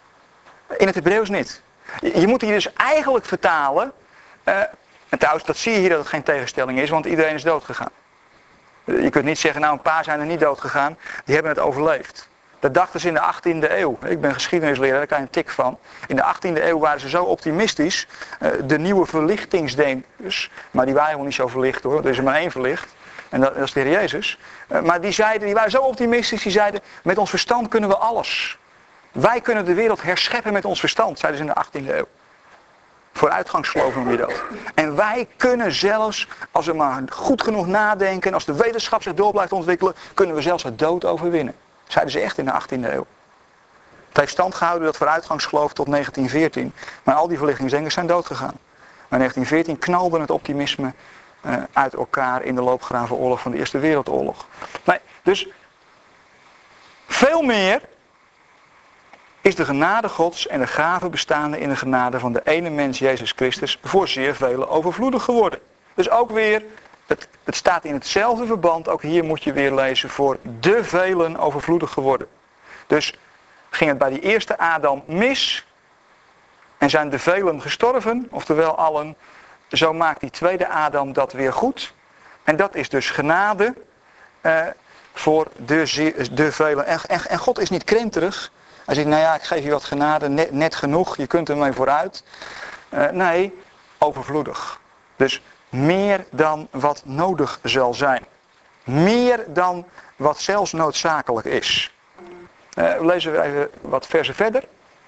In het Hebreeuws niet. Je moet hier dus eigenlijk vertalen. En trouwens, dat zie je hier dat het geen tegenstelling is, want iedereen is doodgegaan. Je kunt niet zeggen, nou een paar zijn er niet doodgegaan, die hebben het overleefd. Dat dachten ze in de 18e eeuw. Ik ben geschiedenisleraar, daar krijg je een tik van. In de 18e eeuw waren ze zo optimistisch. De nieuwe verlichtingsdenkers, maar die waren helemaal niet zo verlicht hoor, er is er maar één verlicht. En dat is de Heer Jezus. Maar die waren zo optimistisch, die zeiden, met ons verstand kunnen we alles. Wij kunnen de wereld herscheppen met ons verstand, zeiden ze in de 18e eeuw. Vooruitgangsgeloof noem je dat. En wij kunnen zelfs, als we maar goed genoeg nadenken, als de wetenschap zich door blijft ontwikkelen, kunnen we zelfs het dood overwinnen. Zeiden ze echt in de 18e eeuw. Het heeft stand gehouden, dat vooruitgangsgeloof, tot 1914. Maar al die verlichtingsdenkers zijn doodgegaan. Maar in 1914 knalde het optimisme uit elkaar in de loopgravenoorlog van de Eerste Wereldoorlog. Nee, dus veel meer is de genade Gods en de gave bestaande in de genade van de ene mens Jezus Christus voor zeer velen overvloedig geworden. Dus ook weer, het staat in hetzelfde verband, ook hier moet je weer lezen, voor de velen overvloedig geworden. Dus ging het bij die eerste Adam mis en zijn de velen gestorven, oftewel allen, zo maakt die tweede Adam dat weer goed. En dat is dus genade voor de velen. En God is niet krenterig. Hij zegt, nou ja, ik geef je wat genade, net genoeg, je kunt ermee vooruit. Nee, overvloedig. Dus meer dan wat nodig zal zijn. Meer dan wat zelfs noodzakelijk is. We lezen even wat versen verder.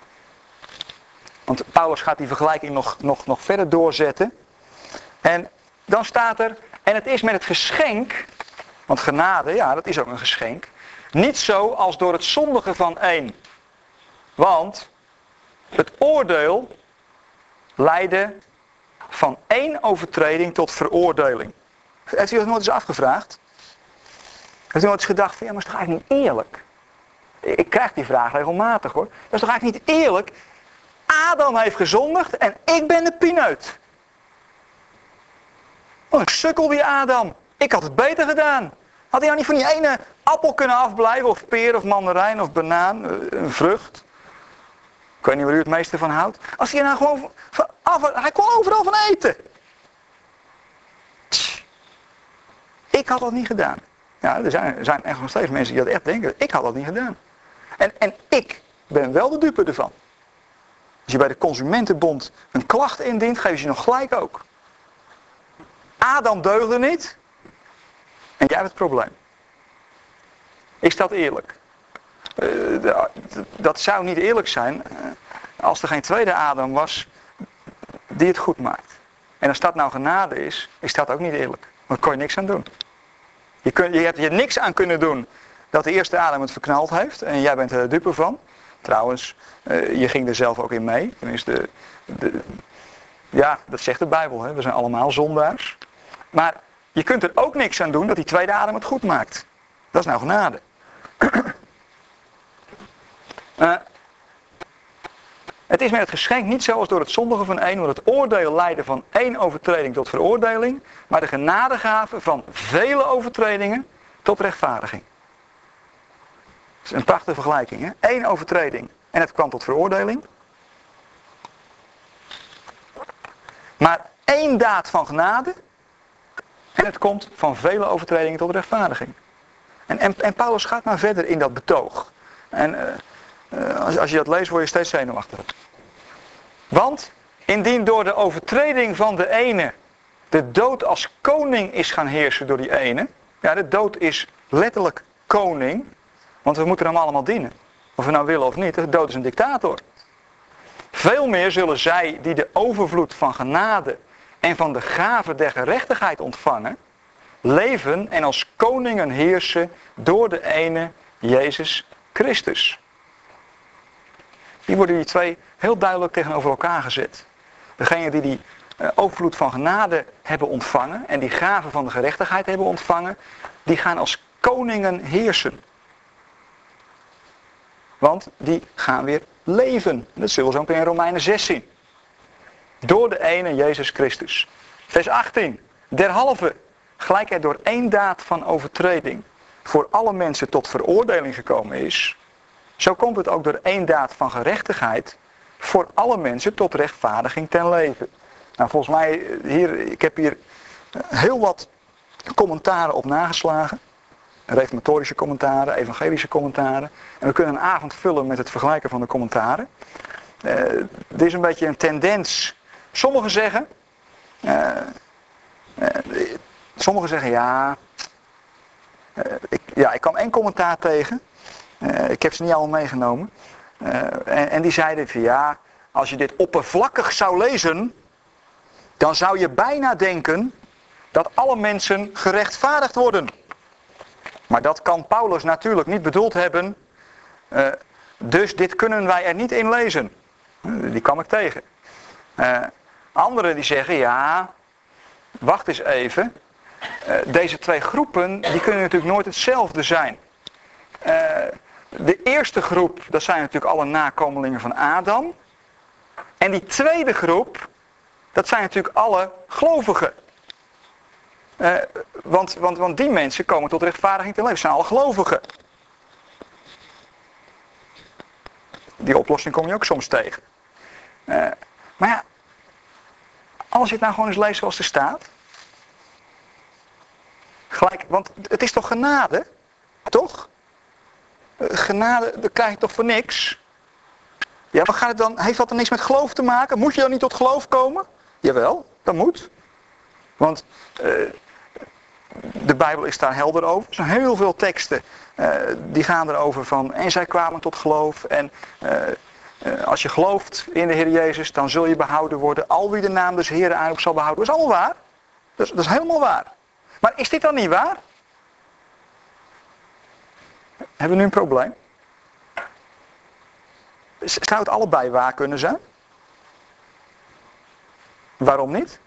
Want Paulus gaat die vergelijking nog verder doorzetten. En dan staat er, en het is met het geschenk, want genade, ja, dat is ook een geschenk. Niet zo als door het zondigen van één. Want het oordeel leidde van één overtreding tot veroordeling. Heeft u dat nooit eens afgevraagd? Heeft u nooit eens gedacht van, ja, maar is toch eigenlijk niet eerlijk? Ik krijg die vraag regelmatig hoor. Dat is toch eigenlijk niet eerlijk? Adam heeft gezondigd en ik ben de pineut. Oh, ik sukkel die Adam. Ik had het beter gedaan. Had hij nou niet van die ene appel kunnen afblijven? Of peer of mandarijn of banaan? Een vrucht? Ik weet niet waar u het meeste van houdt. Als hij nou gewoon hij kon overal van eten. Ik had dat niet gedaan. Ja, er zijn echt nog steeds mensen die dat echt denken. Ik had dat niet gedaan. En ik ben wel de dupe ervan. Als je bij de Consumentenbond een klacht indient, geven ze je nog gelijk ook. Adam deugde niet. En jij hebt het probleem. Is dat eerlijk? Dat zou niet eerlijk zijn als er geen tweede Adam was die het goed maakt. En als dat nou genade is dat ook niet eerlijk. Daar kon je niks aan doen. Je hebt er niks aan kunnen doen dat de eerste Adam het verknald heeft. En jij bent er de dupe van. Trouwens, je ging er zelf ook in mee. Tenminste, ja, dat zegt de Bijbel. Hè? We zijn allemaal zondaars. Maar je kunt er ook niks aan doen dat die tweede Adam het goed maakt. Dat is nou genade. Het is met het geschenk niet zoals door het zondigen van één, want het oordeel leidde van één overtreding tot veroordeling, maar de genadegave van vele overtredingen tot rechtvaardiging. Dat is een prachtige vergelijking, hè? Eén overtreding en het kwam tot veroordeling. Maar één daad van genade en het komt van vele overtredingen tot rechtvaardiging. En Paulus gaat maar verder in dat betoog. En als je dat leest word je steeds zenuwachtig. Want indien door de overtreding van de ene de dood als koning is gaan heersen door die ene. Ja, de dood is letterlijk koning. Want we moeten hem allemaal dienen. Of we nou willen of niet, de dood is een dictator. Veel meer zullen zij die de overvloed van genade en van de gave der gerechtigheid ontvangen, leven en als koningen heersen door de ene Jezus Christus. Hier worden die twee heel duidelijk tegenover elkaar gezet. Degenen die overvloed van genade hebben ontvangen en die gave van de gerechtigheid hebben ontvangen, die gaan als koningen heersen. Want die gaan weer leven. Dat zullen we zo meteen in Romeinen 6 zien. Door de ene Jezus Christus. Vers 18. Derhalve, gelijk er door één daad van overtreding voor alle mensen tot veroordeling gekomen is, zo komt het ook door één daad van gerechtigheid voor alle mensen tot rechtvaardiging ten leven. Nou, volgens mij, ik heb hier heel wat commentaren op nageslagen. Reformatorische commentaren, evangelische commentaren. En we kunnen een avond vullen met het vergelijken van de commentaren. Er is een beetje een tendens. Sommigen zeggen ja. Ik kwam 1 commentaar tegen. Ik heb ze niet allemaal meegenomen. En die zeiden van ja, als je dit oppervlakkig zou lezen, dan zou je bijna denken dat alle mensen gerechtvaardigd worden. Maar dat kan Paulus natuurlijk niet bedoeld hebben. Dus dit kunnen wij er niet in lezen. Die kwam ik tegen. Anderen die zeggen ja, wacht eens even. Deze 2 groepen die kunnen natuurlijk nooit hetzelfde zijn. De eerste groep, dat zijn natuurlijk alle nakomelingen van Adam. En die tweede groep, dat zijn natuurlijk alle gelovigen. Want die mensen komen tot rechtvaardiging ten leven. Dat zijn alle gelovigen. Die oplossing kom je ook soms tegen. Maar ja, als je het nou gewoon eens leest zoals er staat. Gelijk, want het is toch genade? Toch? Genade, dat krijg je toch voor niks? Ja, wat gaat het dan? Heeft dat dan niks met geloof te maken? Moet je dan niet tot geloof komen? Jawel, dat moet. Want de Bijbel is daar helder over. Er zijn heel veel teksten die gaan erover van en zij kwamen tot geloof. En als je gelooft in de Heer Jezus, dan zul je behouden worden. Al wie de naam des Heeren aanroept zal behouden. Dat is allemaal waar. Dat is helemaal waar. Maar is dit dan niet waar? Hebben we nu een probleem? Zou het allebei waar kunnen zijn? Waarom niet?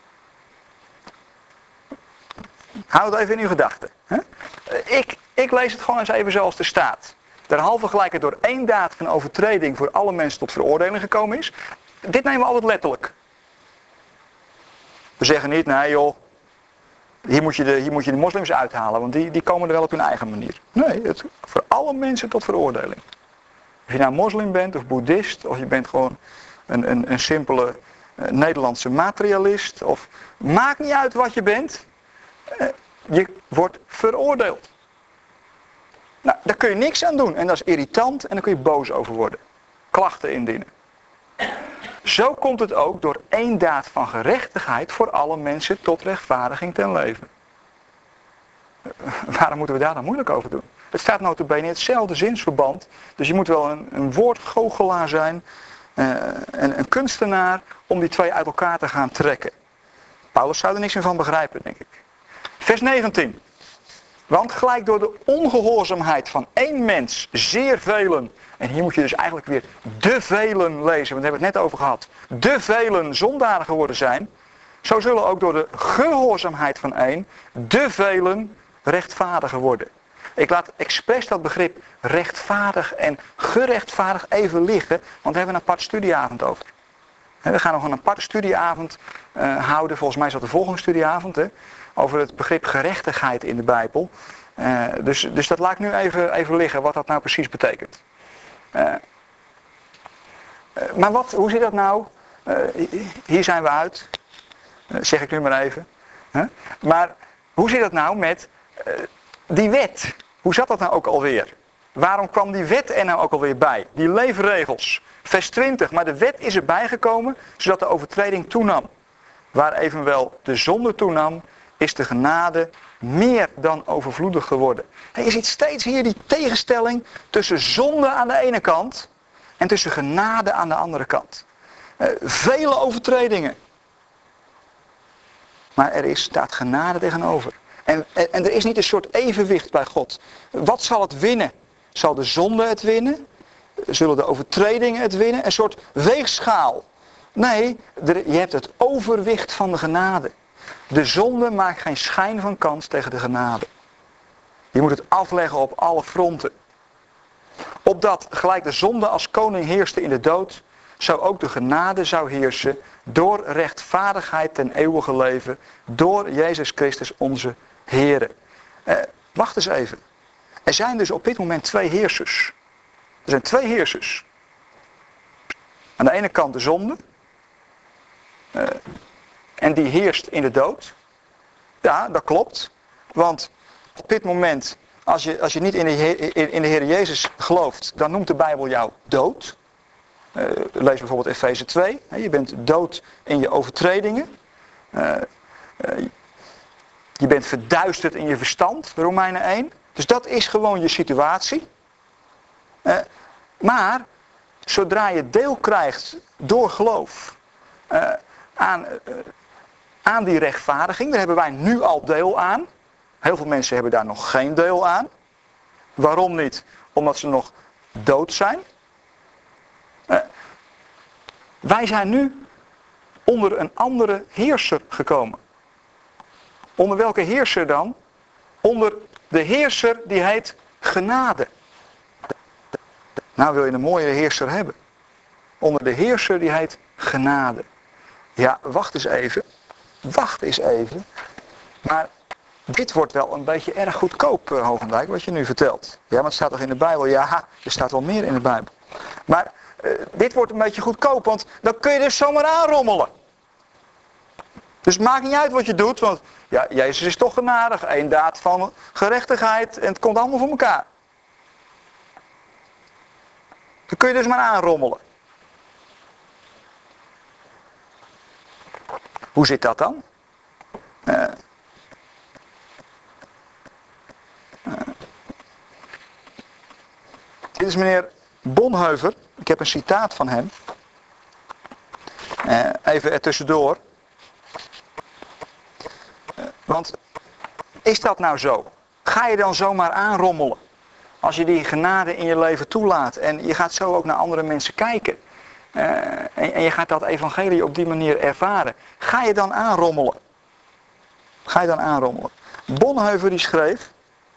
Houd het even in uw gedachten. Ik lees het gewoon eens even zoals er staat. Derhalve gelijk het door 1 daad van overtreding voor alle mensen tot veroordeling gekomen is. Dit nemen we altijd letterlijk. We zeggen niet, nee joh, hier moet je de moslims uithalen, want die komen er wel op hun eigen manier. Nee, het voor alle mensen tot veroordeling. Of je nou moslim bent of boeddhist, of je bent gewoon een simpele Nederlandse materialist, of maakt niet uit wat je bent, je wordt veroordeeld. Nou, daar kun je niks aan doen en dat is irritant en daar kun je boos over worden. Klachten indienen. Zo komt het ook door 1 daad van gerechtigheid voor alle mensen tot rechtvaardiging ten leven. Waarom moeten we daar dan moeilijk over doen? Het staat nota bene in hetzelfde zinsverband. Dus je moet wel een woordgoochelaar zijn. En een kunstenaar om die 2 uit elkaar te gaan trekken. Paulus zou er niks meer van begrijpen, denk ik. Vers 19. Want gelijk door de ongehoorzaamheid van 1 mens zeer velen. En hier moet je dus eigenlijk weer de velen lezen. Want daar hebben we het net over gehad. De velen zondaren geworden zijn. Zo zullen ook door de gehoorzaamheid van 1 de velen rechtvaardiger worden. Ik laat expres dat begrip rechtvaardig en gerechtvaardigd even liggen. Want daar hebben we een apart studieavond over. We gaan nog een aparte studieavond houden. Volgens mij is dat de volgende studieavond. Over het begrip gerechtigheid in de Bijbel. Dus dat laat ik nu even liggen. Wat dat nou precies betekent. Maar hoe zit dat nou? Hier zijn we uit. Zeg ik nu maar even. Maar hoe zit dat nou met die wet? Hoe zat dat nou ook alweer? Waarom kwam die wet er nou ook alweer bij? Die leefregels. Vers 20. Maar de wet is erbij gekomen zodat de overtreding toenam. Waar evenwel de zonde toenam, is de genade meer dan overvloedig geworden. Je ziet steeds hier die tegenstelling tussen zonde aan de ene kant en tussen genade aan de andere kant. Vele overtredingen. Maar staat genade tegenover. En er is niet een soort evenwicht bij God. Wat zal het winnen? Zal de zonde het winnen? Zullen de overtredingen het winnen? Een soort weegschaal. Nee, je hebt het overwicht van de genade. De zonde maakt geen schijn van kans tegen de genade. Je moet het afleggen op alle fronten. Opdat gelijk de zonde als koning heerste in de dood, zo ook de genade zou heersen door rechtvaardigheid ten eeuwige leven, door Jezus Christus onze Heere. Wacht eens even. Er zijn dus op dit moment 2 heersers. Er zijn 2 heersers. Aan de ene kant de zonde. En die heerst in de dood. Ja, dat klopt. Want op dit moment, als je niet in de Heer Jezus gelooft, dan noemt de Bijbel jou dood. Lees bijvoorbeeld Efeze 2. Je bent dood in je overtredingen. Je bent verduisterd in je verstand, Romeinen 1. Dus dat is gewoon je situatie. Maar zodra je deel krijgt door geloof aan die rechtvaardiging, daar hebben wij nu al deel aan. Heel veel mensen hebben daar nog geen deel aan. Waarom niet? Omdat ze nog dood zijn. Wij zijn nu onder een andere heerser gekomen. Onder welke heerser dan? Onder de heerser die heet genade. Nou wil je een mooie heerser hebben. Onder de heerser die heet genade. Ja, wacht eens even. Wacht eens even. Maar dit wordt wel een beetje erg goedkoop, Hogendijk, wat je nu vertelt. Ja, maar het staat toch in de Bijbel? Ja, er staat wel meer in de Bijbel. Maar dit wordt een beetje goedkoop, want dan kun je dus zomaar aanrommelen. Dus het maakt niet uit wat je doet, want ja, Jezus is toch genadig. Eén daad van gerechtigheid en het komt allemaal voor elkaar. Dan kun je dus maar aanrommelen. Hoe zit dat dan? Dit is meneer Bonhoeffer. Ik heb een citaat van hem. Even ertussendoor. Want is dat nou zo? Ga je dan zomaar aanrommelen? Als je die genade in je leven toelaat en je gaat zo ook naar andere mensen kijken. En je gaat dat evangelie op die manier ervaren. Ga je dan aanrommelen? Ga je dan aanrommelen? Bonhoeffer die schreef.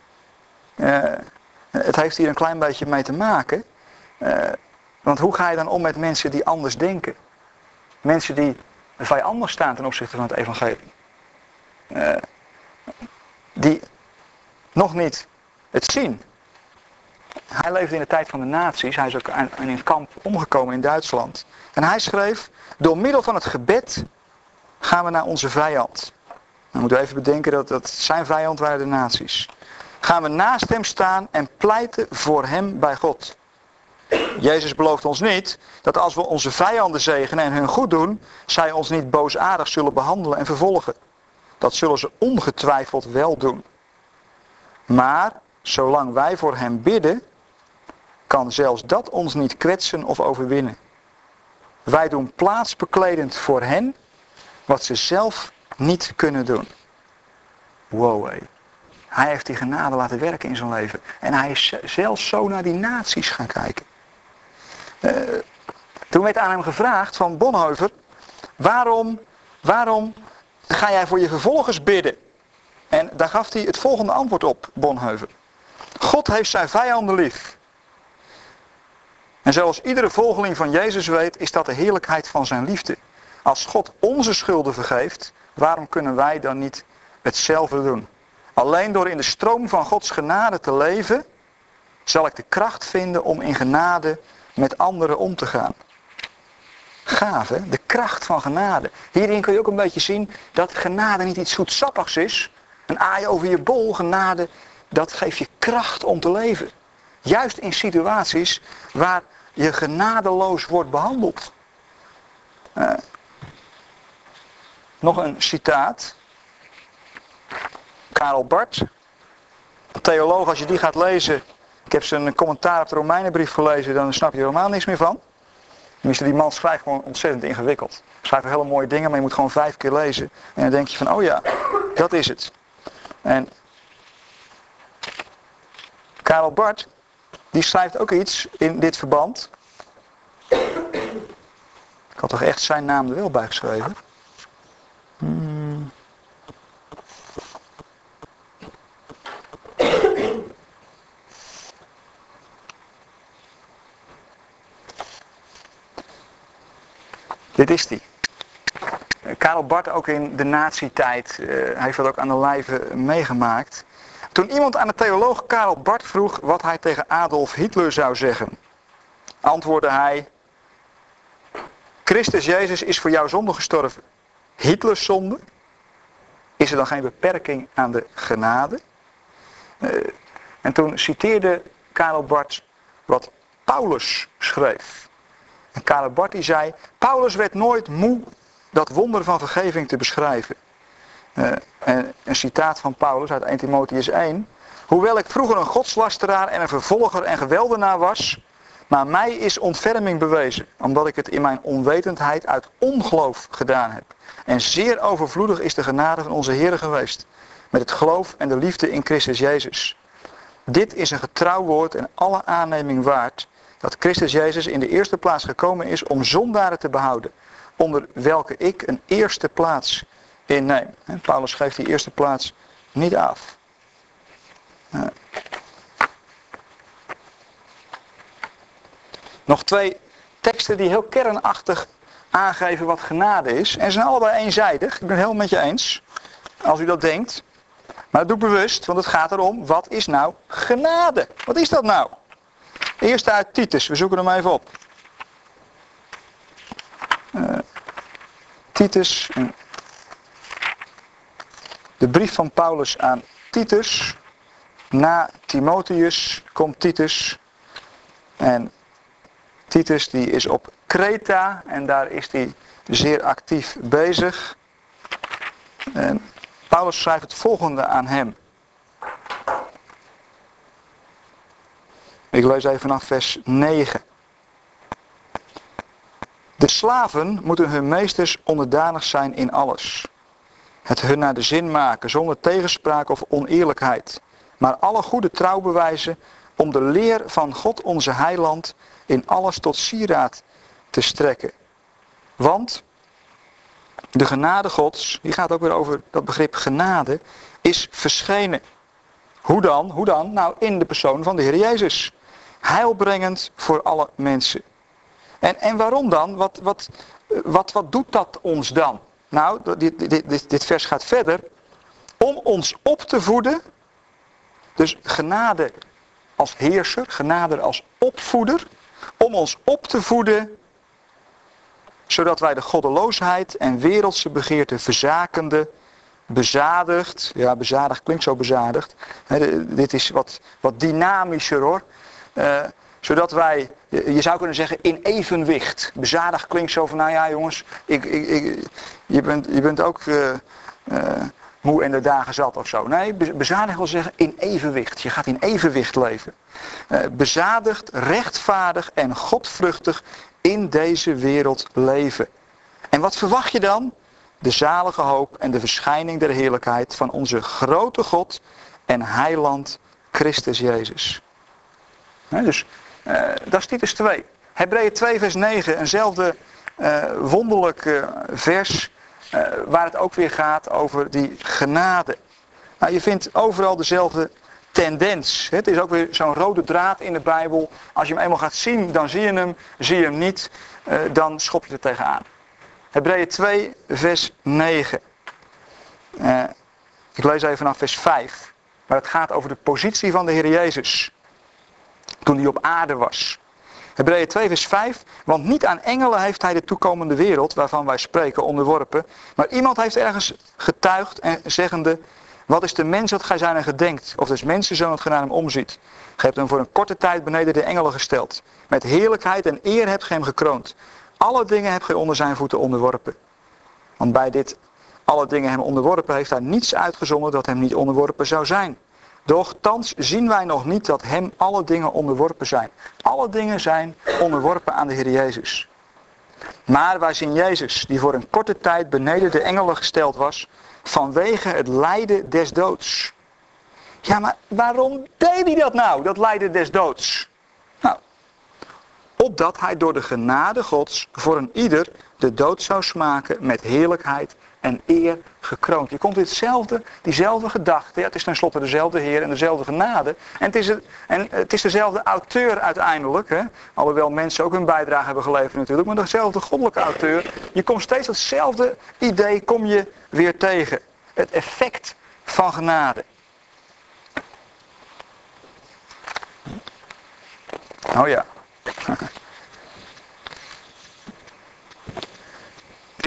Het heeft hier een klein beetje mee te maken. Want hoe ga je dan om met mensen die anders denken? Mensen die vijandig staan ten opzichte van het evangelie. Die nog niet het zien. Hij leefde in de tijd van de nazi's. Hij is ook in een kamp omgekomen in Duitsland. En hij schreef, door middel van het gebed gaan we naar onze vijand. Dan moeten we even bedenken dat zijn vijand waren de nazi's. Gaan we naast hem staan en pleiten voor hem bij God. Jezus belooft ons niet dat als we onze vijanden zegenen en hun goed doen, zij ons niet boosaardig zullen behandelen en vervolgen. Dat zullen ze ongetwijfeld wel doen. Maar zolang wij voor hem bidden, kan zelfs dat ons niet kwetsen of overwinnen. Wij doen plaatsbekledend voor hen wat ze zelf niet kunnen doen. Wow, hé. Hij heeft die genade laten werken in zijn leven. En hij is zelfs zo naar die naties gaan kijken. Toen werd aan hem gevraagd van Bonhoeffer, waarom ga jij voor je vervolgers bidden? En daar gaf hij het volgende antwoord op, Bonhoeffer. God heeft zijn vijanden lief. En zoals iedere volgeling van Jezus weet, is dat de heerlijkheid van zijn liefde. Als God onze schulden vergeeft, waarom kunnen wij dan niet hetzelfde doen? Alleen door in de stroom van Gods genade te leven, zal ik de kracht vinden om in genade met anderen om te gaan. Gaaf, hè? De kracht van genade. Hierin kun je ook een beetje zien dat genade niet iets zoetsappigs is. Een aai over je bol, genade, dat geeft je kracht om te leven. Juist in situaties waar je genadeloos wordt behandeld. Nog een citaat. Karel Barth, theoloog, als je die gaat lezen. Ik heb zijn commentaar op de Romeinenbrief gelezen, dan snap je er helemaal niks meer van. Tenminste, die man schrijft gewoon ontzettend ingewikkeld. Hij schrijft hele mooie dingen, maar je moet gewoon 5 keer lezen. En dan denk je van, oh ja, dat is het. En Karel Barth, die schrijft ook iets in dit verband. Ik had toch echt zijn naam er wel bij geschreven. Dit is die. Karel Barth ook in de nazi-tijd, hij heeft dat ook aan de lijve meegemaakt. Toen iemand aan de theoloog Karel Barth vroeg wat hij tegen Adolf Hitler zou zeggen, antwoordde hij: Christus Jezus is voor jouw zonde gestorven. Hitlers zonde. Is er dan geen beperking aan de genade? En toen citeerde Karel Barth wat Paulus schreef. En Karel Barth die zei, Paulus werd nooit moe dat wonder van vergeving te beschrijven. Een citaat van Paulus uit 1 Timotheüs 1. Hoewel ik vroeger een godslasteraar en een vervolger en geweldenaar was, maar mij is ontferming bewezen, omdat ik het in mijn onwetendheid uit ongeloof gedaan heb. En zeer overvloedig is de genade van onze Heer geweest, met het geloof en de liefde in Christus Jezus. Dit is een getrouw woord en alle aanneming waard, dat Christus Jezus in de eerste plaats gekomen is om zondaren te behouden, onder welke ik een eerste plaats inneem. En Paulus geeft die eerste plaats niet af. Nog 2 teksten die heel kernachtig aangeven wat genade is. En ze zijn allebei eenzijdig. Ik ben het helemaal met je eens. Als u dat denkt. Maar dat doe ik bewust, want het gaat erom, wat is nou genade? Wat is dat nou? Eerst uit Titus, we zoeken hem even op. Titus, de brief van Paulus aan Titus. Na Timotheus komt Titus. En Titus die is op Kreta en daar is hij zeer actief bezig. En Paulus schrijft het volgende aan hem. Ik lees even vanaf vers 9. De slaven moeten hun meesters onderdanig zijn in alles. Het hun naar de zin maken, zonder tegenspraak of oneerlijkheid. Maar alle goede trouw bewijzen om de leer van God onze heiland in alles tot sieraad te strekken. Want de genade Gods, die gaat ook weer over dat begrip genade, is verschenen. Hoe dan? Hoe dan? Nou, in de persoon van de Heer Jezus. Heilbrengend voor alle mensen. En waarom dan? Wat doet dat ons dan? Nou, dit vers gaat verder. Om ons op te voeden. Dus genade als heerser, genade als opvoeder. Om ons op te voeden, zodat wij de goddeloosheid en wereldse begeerte verzakende, bezadigd. Ja, bezadigd klinkt zo bezadigd. Dit is wat dynamischer hoor. Zodat wij, je zou kunnen zeggen, in evenwicht. Bezadigd klinkt zo van, nou ja jongens, je bent ook moe en de dagen zat of zo. Nee, bezadigd wil zeggen in evenwicht. Je gaat in evenwicht leven. Bezadigd, rechtvaardig en godvruchtig in deze wereld leven. En wat verwacht je dan? De zalige hoop en de verschijning der heerlijkheid van onze grote God en heiland Christus Jezus. Dus dat is Titus 2. Hebreeën 2 vers 9, eenzelfde wonderlijk vers waar het ook weer gaat over die genade. Nou, je vindt overal dezelfde tendens. Het is ook weer zo'n rode draad in de Bijbel. Als je hem eenmaal gaat zien, dan zie je hem. Zie je hem niet, dan schop je er tegenaan. Hebreeën 2 vers 9. Ik lees even vanaf vers 5. Waar het gaat over de positie van de Heer Jezus. Toen hij op aarde was. Hebreeën 2 vers 5. Want niet aan engelen heeft hij de toekomende wereld, waarvan wij spreken, onderworpen. Maar iemand heeft ergens getuigd en zeggende, wat is de mens dat gij zijn en gedenkt? Of des mensenzoon dat gij naar hem omziet? Gij hebt hem voor een korte tijd beneden de engelen gesteld. Met heerlijkheid en eer hebt gij hem gekroond. Alle dingen hebt gij onder zijn voeten onderworpen. Want bij dit alle dingen hem onderworpen heeft hij niets uitgezonden dat hem niet onderworpen zou zijn. Doch thans zien wij nog niet dat hem alle dingen onderworpen zijn. Alle dingen zijn onderworpen aan de Heer Jezus. Maar wij zien Jezus, die voor een korte tijd beneden de engelen gesteld was, vanwege het lijden des doods. Ja, maar waarom deed hij dat nou, dat lijden des doods? Nou, opdat hij door de genade Gods voor een ieder de dood zou smaken met heerlijkheid en eer gekroond. Je komt diezelfde gedachte. Ja, het is tenslotte dezelfde Heer en dezelfde genade. En het is dezelfde auteur uiteindelijk. Hè? Alhoewel mensen ook hun bijdrage hebben geleverd natuurlijk. Maar dezelfde goddelijke auteur. Je komt steeds hetzelfde idee kom je weer tegen. Het effect van genade. Oh ja.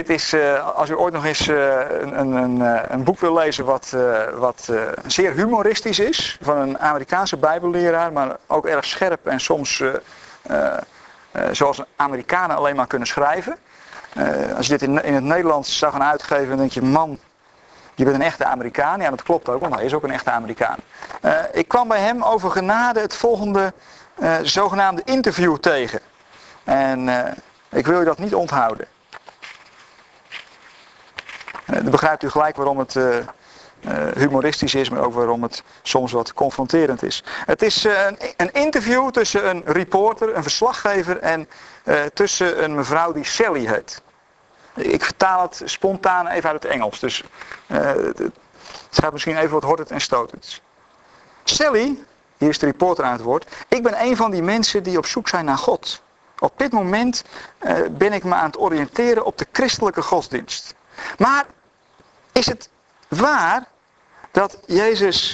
Dit is, als u ooit nog eens een boek wil lezen wat zeer humoristisch is, van een Amerikaanse bijbelleraar, maar ook erg scherp en soms zoals Amerikanen alleen maar kunnen schrijven. Als je dit in het Nederlands zou gaan uitgeven, dan denk je, man, je bent een echte Amerikaan. Ja, dat klopt ook, want hij is ook een echte Amerikaan. Ik kwam bij hem over genade het volgende zogenaamde interview tegen. En ik wil je dat niet onthouden. Dan begrijpt u gelijk waarom het humoristisch is, maar ook waarom het soms wat confronterend is. Het is een interview tussen een reporter, een verslaggever en tussen een mevrouw die Sally heet. Ik vertaal het spontaan even uit het Engels, dus het gaat misschien even wat hortend en stotend. Sally, hier is de reporter aan het woord, ik ben een van die mensen die op zoek zijn naar God. Op dit moment ben ik me aan het oriënteren op de christelijke godsdienst. Maar is het waar dat Jezus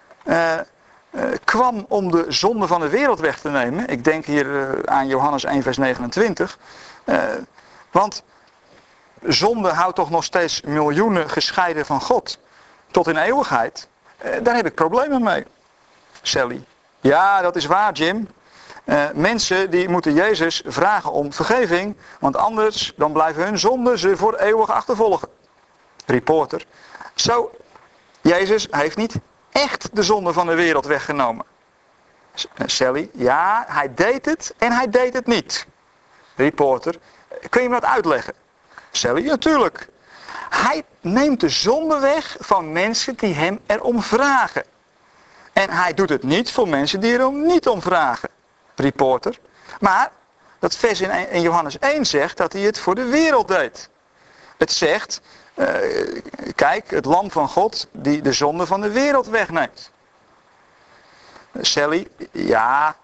kwam om de zonde van de wereld weg te nemen? Ik denk hier aan Johannes 1 vers 29. Want zonde houdt toch nog steeds miljoenen gescheiden van God tot in eeuwigheid. Daar heb ik problemen mee. Sally. Ja, dat is waar, Jim. Mensen die moeten Jezus vragen om vergeving, want anders dan blijven hun zonden ze voor eeuwig achtervolgen. Reporter. Zo, Jezus heeft niet echt de zonde van de wereld weggenomen. Sally. Ja, hij deed het en hij deed het niet. Reporter. Kun je me dat uitleggen? Sally. Natuurlijk. Hij neemt de zonde weg van mensen die hem erom vragen. En hij doet het niet voor mensen die erom niet om vragen. Reporter. Maar dat vers in Johannes 1 zegt dat hij het voor de wereld deed. Het zegt, kijk, het lam van God die de zonde van de wereld wegneemt. Sally, ja.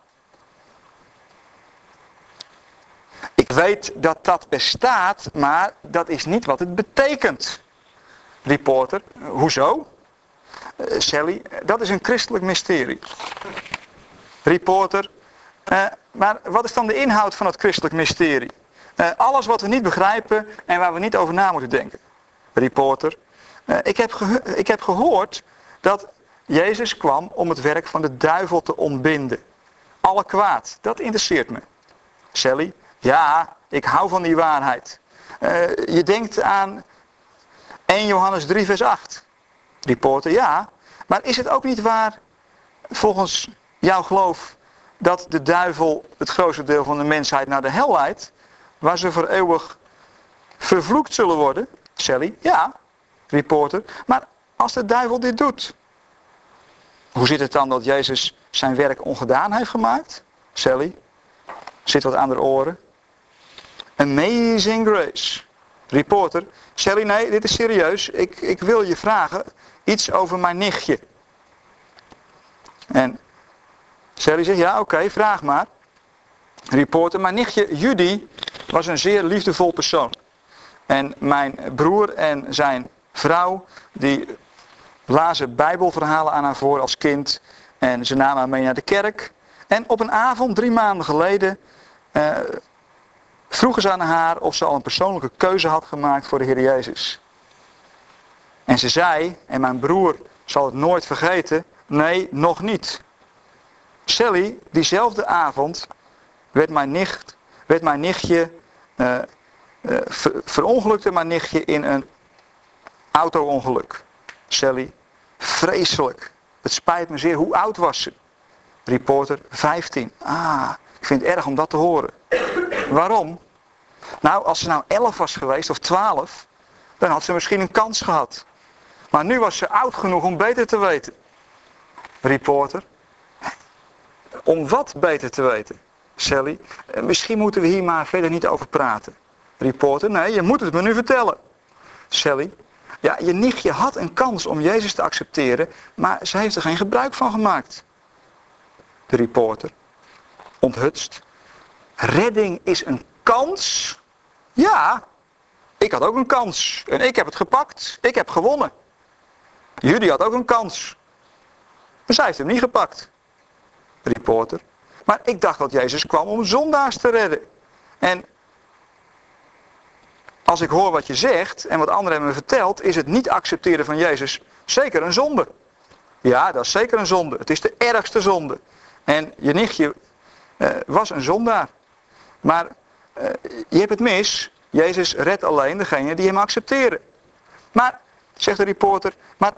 Ik weet dat dat bestaat, maar dat is niet wat het betekent. Reporter, hoezo? Sally, dat is een christelijk mysterie. Reporter, maar wat is dan de inhoud van het christelijk mysterie? Alles wat we niet begrijpen en waar we niet over na moeten denken. Reporter, ik heb gehoord dat Jezus kwam om het werk van de duivel te ontbinden. Alle kwaad, dat interesseert me. Sally, ja, ik hou van die waarheid. Je denkt aan 1 Johannes 3 vers 8. Reporter, ja, maar is het ook niet waar, volgens jouw geloof, dat de duivel het grootste deel van de mensheid naar de hel leidt, waar ze voor eeuwig vervloekt zullen worden? Sally, ja. Reporter, maar als de duivel dit doet, hoe zit het dan dat Jezus zijn werk ongedaan heeft gemaakt? Sally, zit wat aan de oren. Amazing grace. Reporter, Sally, nee, dit is serieus. Ik wil je vragen iets over mijn nichtje. En Sally zegt, ja, oké, vraag maar. Reporter, mijn nichtje Judy was een zeer liefdevol persoon. En mijn broer en zijn vrouw, die lazen bijbelverhalen aan haar voor als kind. En ze namen haar mee naar de kerk. En op een avond, 3 maanden geleden, vroegen ze aan haar of ze al een persoonlijke keuze had gemaakt voor de Heer Jezus. En ze zei, en mijn broer zal het nooit vergeten, nee, nog niet. Sally, diezelfde avond, werd mijn nichtje, verongelukte mijn nichtje in een auto-ongeluk. Sally, vreselijk. Het spijt me zeer. Hoe oud was ze? Reporter, 15. Ah, ik vind het erg om dat te horen. Waarom? Nou, als ze nou 11 was geweest, of 12, dan had ze misschien een kans gehad. Maar nu was ze oud genoeg om beter te weten. Reporter, om wat beter te weten? Sally, misschien moeten we hier maar verder niet over praten. Reporter, nee, je moet het me nu vertellen. Sally, ja, je nichtje had een kans om Jezus te accepteren, maar ze heeft er geen gebruik van gemaakt. De reporter, onthutst. Redding is een kans? Ja, ik had ook een kans. En ik heb het gepakt. Ik heb gewonnen. Judy had ook een kans. Maar zij heeft hem niet gepakt. Reporter. Maar ik dacht dat Jezus kwam om zondaars te redden. En als ik hoor wat je zegt en wat anderen hebben me verteld, is het niet accepteren van Jezus zeker een zonde. Ja, dat is zeker een zonde. Het is de ergste zonde. En je nichtje was een zondaar. Maar je hebt het mis. Jezus redt alleen degene die hem accepteren. Maar, zegt de reporter, maar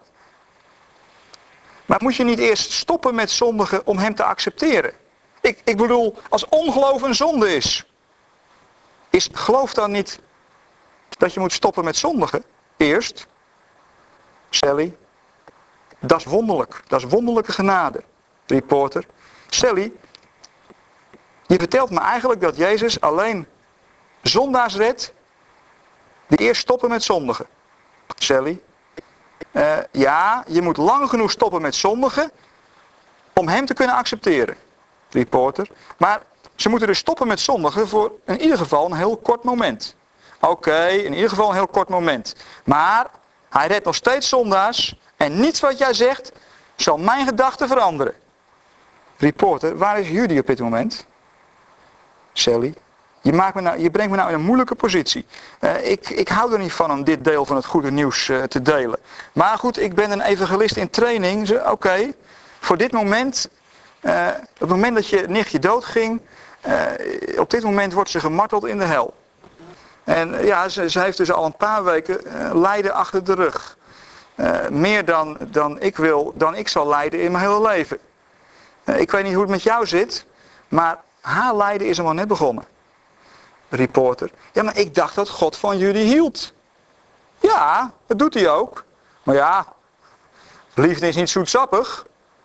moet je niet eerst stoppen met zondigen om hem te accepteren? Ik bedoel, als ongeloof een zonde is geloof dan niet dat je moet stoppen met zondigen? Eerst, Sally, dat is wonderlijk. Dat is wonderlijke genade. Reporter, Sally, je vertelt me eigenlijk dat Jezus alleen zondaars redt die eerst stoppen met zondigen. Sally, ja, je moet lang genoeg stoppen met zondigen om hem te kunnen accepteren. Reporter, maar ze moeten dus stoppen met zondigen voor in ieder geval een heel kort moment. Oké, in ieder geval een heel kort moment. Maar hij redt nog steeds zondaars en niets wat jij zegt zal mijn gedachten veranderen. Reporter, waar is Judy op dit moment? Sally, je brengt me nou in een moeilijke positie. Ik hou er niet van om dit deel van het goede nieuws te delen. Maar goed, ik ben een evangelist in training. Oké, voor dit moment, op het moment dat je nichtje doodging, op dit moment wordt ze gemarteld in de hel. En ja, ze heeft dus al een paar weken lijden achter de rug. Meer dan ik zal lijden in mijn hele leven. Ik weet niet hoe het met jou zit, maar haar lijden is er maar net begonnen. Reporter, ja, maar ik dacht dat God van jullie hield. Ja, dat doet hij ook. Maar ja, liefde is niet zoetsappig.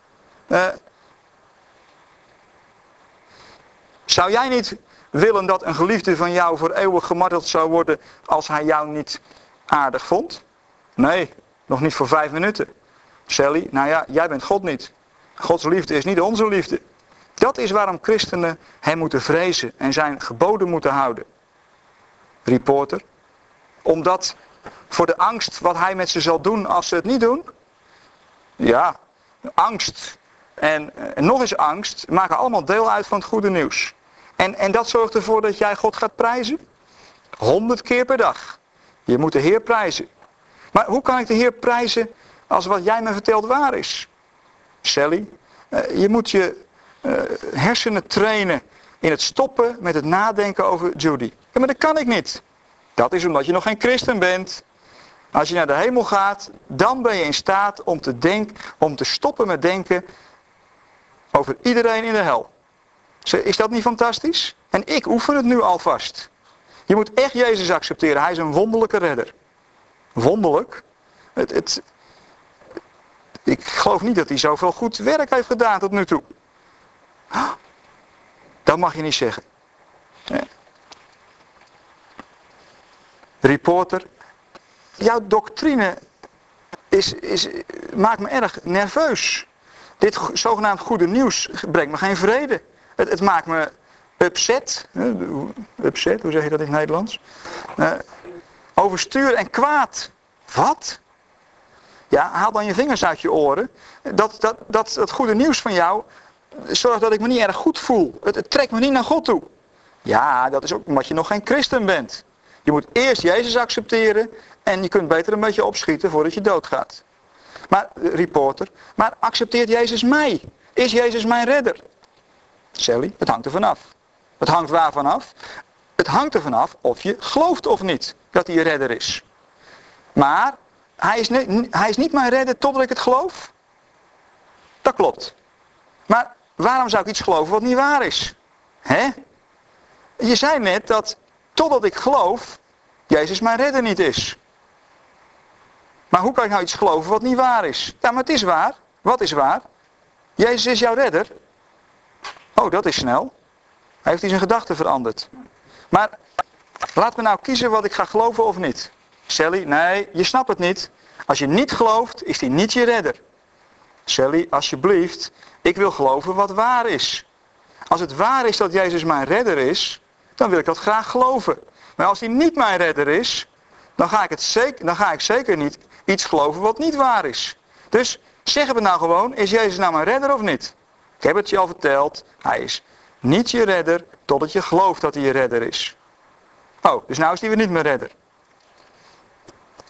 Zou jij niet willen dat een geliefde van jou voor eeuwig gemarteld zou worden als hij jou niet aardig vond? Nee, nog niet voor 5 minuten. Sally, nou ja, jij bent God niet. Gods liefde is niet onze liefde. Dat is waarom christenen hem moeten vrezen en zijn geboden moeten houden. Reporter, omdat voor de angst wat hij met ze zal doen als ze het niet doen? Ja, angst en nog eens angst maken allemaal deel uit van het goede nieuws. En dat zorgt ervoor dat jij God gaat prijzen? 100 keer per dag. Je moet de Heer prijzen. Maar hoe kan ik de Heer prijzen als wat jij me vertelt waar is? Sally, je moet je hersenen trainen in het stoppen met het nadenken over Judy. Ja, maar dat kan ik niet. Dat is omdat je nog geen christen bent. Als je naar de hemel gaat, dan ben je in staat om te stoppen met denken over iedereen in de hel. Is dat niet fantastisch? En ik oefen het nu alvast. Je moet echt Jezus accepteren. Hij is een wonderlijke redder. Wonderlijk? Ik geloof niet dat hij zoveel goed werk heeft gedaan tot nu toe. Dat mag je niet zeggen. Reporter, jouw doctrine maakt me erg nerveus. Dit zogenaamd goede nieuws brengt me geen vrede. Het maakt me upset. Upset, hoe zeg je dat in het Nederlands? Overstuur en kwaad. Wat? Ja, haal dan je vingers uit je oren. Dat goede nieuws van jou zorgt dat ik me niet erg goed voel. Het trekt me niet naar God toe. Ja, dat is ook omdat je nog geen christen bent. Je moet eerst Jezus accepteren en je kunt beter een beetje opschieten voordat je doodgaat. Maar, reporter, maar accepteert Jezus mij? Is Jezus mijn redder? Sally, het hangt er vanaf. Het hangt waarvan af? Het hangt er vanaf of je gelooft of niet dat hij je redder is. Maar hij is niet mijn redder totdat ik het geloof. Dat klopt. Maar waarom zou ik iets geloven wat niet waar is? Hè? Je zei net dat totdat ik geloof, Jezus mijn redder niet is. Maar hoe kan ik nou iets geloven wat niet waar is? Ja, maar het is waar. Wat is waar? Jezus is jouw redder. Oh, dat is snel. Heeft hij zijn gedachten veranderd. Maar laat me nou kiezen wat ik ga geloven of niet. Sally, nee, je snapt het niet. Als je niet gelooft, is hij niet je redder. Sally, alsjeblieft, ik wil geloven wat waar is. Als het waar is dat Jezus mijn redder is, dan wil ik dat graag geloven. Maar als hij niet mijn redder is, dan ga ik zeker niet iets geloven wat niet waar is. Dus zeg het nou gewoon, is Jezus nou mijn redder of niet? Ik heb het je al verteld, hij is niet je redder totdat je gelooft dat hij je redder is. Oh, dus nou is hij weer niet mijn redder.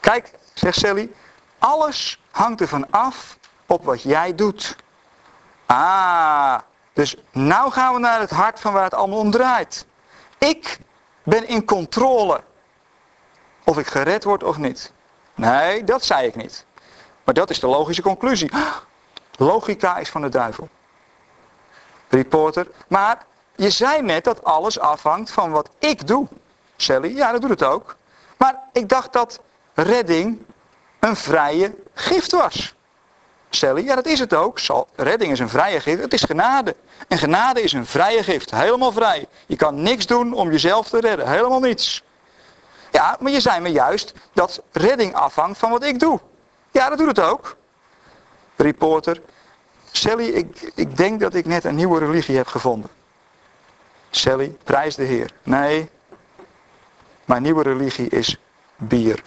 Kijk, zegt Sally, alles hangt ervan af op wat jij doet. Ah, dus nou gaan we naar het hart van waar het allemaal om draait. Ik ben in controle. Of ik gered word of niet. Nee, dat zei ik niet. Maar dat is de logische conclusie. Logica is van de duivel. Reporter. Maar je zei net dat alles afhangt van wat ik doe. Sally, ja, dat doet het ook. Maar ik dacht dat redding een vrije gift was. Sally, ja, dat is het ook. Redding is een vrije gift. Het is genade. En genade is een vrije gift. Helemaal vrij. Je kan niks doen om jezelf te redden. Helemaal niets. Ja, maar je zei me juist dat redding afhangt van wat ik doe. Ja, dat doet het ook. Reporter. Sally, ik denk dat ik net een nieuwe religie heb gevonden. Sally, prijs de Heer. Nee, mijn nieuwe religie is bier.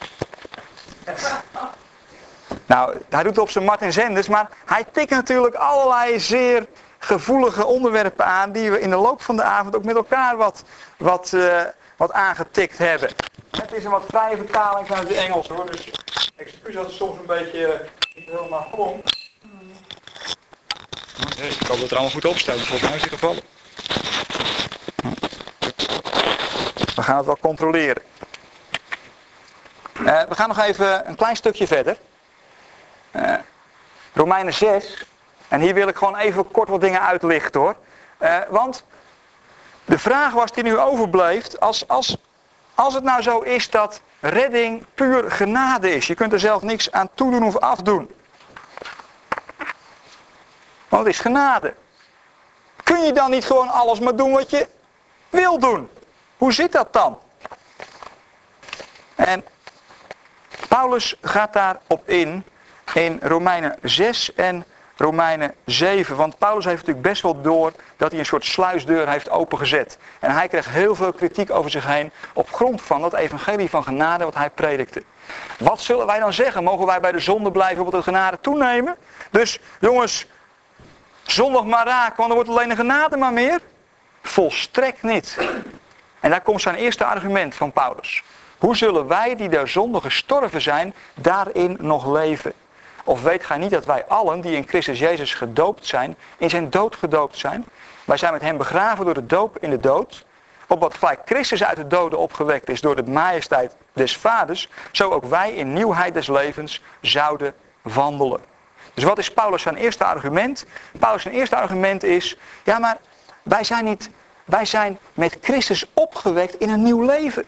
Nou, hij doet het op zijn Martin Zenders, maar hij tikt natuurlijk allerlei zeer gevoelige onderwerpen aan die we in de loop van de avond ook met elkaar wat aangetikt hebben. Het is een wat vrije vertaling uit het Engels hoor, dus excuus dat het soms een beetje niet helemaal klonk. Ik hoop dat het er allemaal goed op staat, volgens mij is het gevallen. We gaan het wel controleren. We gaan nog even een klein stukje verder. Romeinen 6. En hier wil ik gewoon even kort wat dingen uitlichten hoor. Want de vraag was die nu overbleef. Als het nou zo is dat redding puur genade is. Je kunt er zelf niks aan toedoen of afdoen. Want het is genade. Kun je dan niet gewoon alles maar doen wat je wil doen? Hoe zit dat dan? En Paulus gaat daarop in Romeinen 6 en Romeinen 7. Want Paulus heeft natuurlijk best wel door dat hij een soort sluisdeur heeft opengezet. En hij kreeg heel veel kritiek over zich heen op grond van dat evangelie van genade wat hij predikte. Wat zullen wij dan zeggen? Mogen wij bij de zonde blijven op de genade toenemen? Dus jongens, zondig maar raak, want er wordt alleen de genade maar meer. Volstrekt niet. En daar komt zijn eerste argument van Paulus. Hoe zullen wij die der zonde gestorven zijn, daarin nog leven? Of weet gij niet dat wij allen die in Christus Jezus gedoopt zijn, in zijn dood gedoopt zijn? Wij zijn met hem begraven door de doop in de dood. Opdat gelijk Christus uit de doden opgewekt is door de majesteit des Vaders, zo ook wij in nieuwheid des levens zouden wandelen. Dus wat is Paulus zijn eerste argument? Paulus zijn eerste argument is, ja maar wij zijn met Christus opgewekt in een nieuw leven.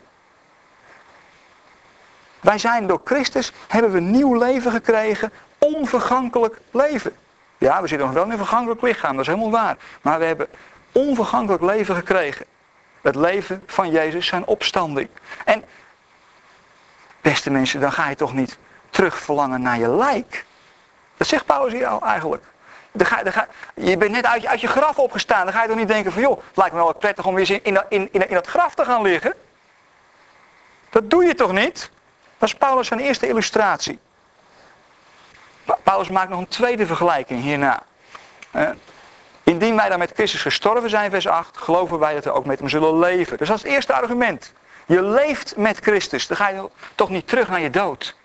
Wij zijn door Christus, hebben we nieuw leven gekregen, onvergankelijk leven. Ja, we zitten nog wel in een vergankelijk lichaam, dat is helemaal waar. Maar we hebben onvergankelijk leven gekregen. Het leven van Jezus, zijn opstanding. En, beste mensen, dan ga je toch niet terug verlangen naar je lijk? Dat zegt Paulus hier al eigenlijk. Je bent net uit je graf opgestaan, dan ga je toch niet denken van joh, het lijkt me wel prettig om weer in dat graf te gaan liggen. Dat doe je toch niet? Dat is Paulus zijn eerste illustratie. Paulus maakt nog een tweede vergelijking hierna. Indien wij dan met Christus gestorven zijn, vers 8, geloven wij dat we ook met hem zullen leven. Dus dat is het eerste argument. Je leeft met Christus, dan ga je toch niet terug naar je dood.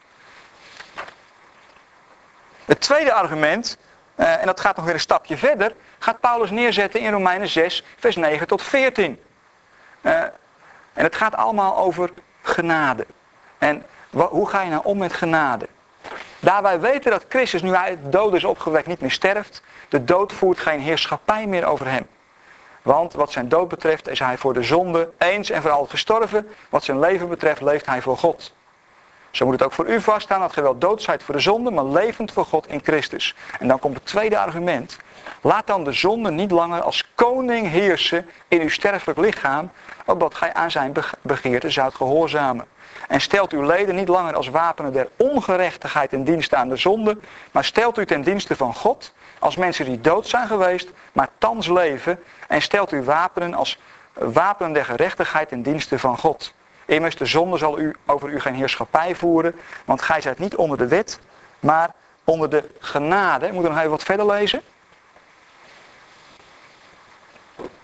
Het tweede argument, en dat gaat nog weer een stapje verder, gaat Paulus neerzetten in Romeinen 6, vers 9 tot 14. En het gaat allemaal over genade. En hoe ga je nou om met genade? Daar wij weten dat Christus, nu hij de dood is opgewekt, niet meer sterft. De dood voert geen heerschappij meer over hem. Want wat zijn dood betreft is hij voor de zonde eens en voor altijd gestorven. Wat zijn leven betreft leeft hij voor God. Zo moet het ook voor u vaststaan dat gij wel dood zijt voor de zonde, maar levend voor God in Christus. En dan komt het tweede argument. Laat dan de zonde niet langer als koning heersen in uw sterfelijk lichaam, opdat gij aan zijn begeerte zoudt gehoorzamen. En stelt uw leden niet langer als wapenen der ongerechtigheid in dienst aan de zonde, maar stelt u ten dienste van God, als mensen die dood zijn geweest, maar thans leven, en stelt uw wapenen als wapenen der gerechtigheid in dienste van God. Immers, de zonde zal over u geen heerschappij voeren, want gij zijt niet onder de wet, maar onder de genade. Moet ik nog even wat verder lezen?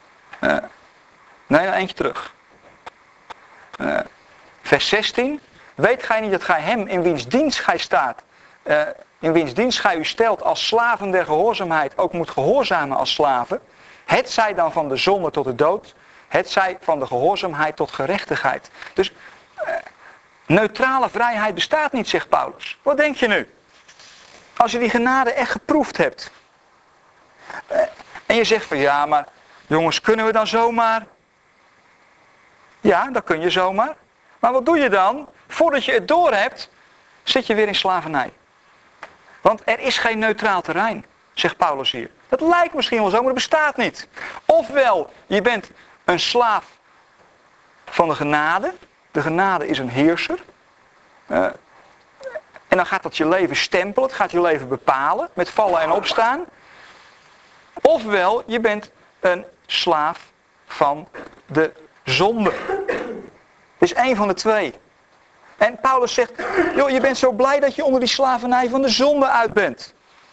Nee, eentje terug. Vers 16. Weet gij niet dat gij hem in wiens dienst gij staat, in wiens dienst gij u stelt als slaven der gehoorzaamheid, ook moet gehoorzamen als slaven? Het zij dan van de zonde tot de dood, het zij van de gehoorzaamheid tot gerechtigheid. Dus neutrale vrijheid bestaat niet, zegt Paulus. Wat denk je nu? Als je die genade echt geproefd hebt. En je zegt van ja, maar jongens, kunnen we dan zomaar? Ja, dat kun je zomaar. Maar wat doe je dan? Voordat je het door hebt, zit je weer in slavernij. Want er is geen neutraal terrein, zegt Paulus hier. Dat lijkt misschien wel zo, maar dat bestaat niet. Ofwel, je bent een slaaf van de genade. De genade is een heerser. En dan gaat dat je leven stempelen, het gaat je leven bepalen, met vallen en opstaan. Ofwel, je bent een slaaf van de zonde. Het is één van de twee. En Paulus zegt, joh, je bent zo blij dat je onder die slavernij van de zonde uit bent.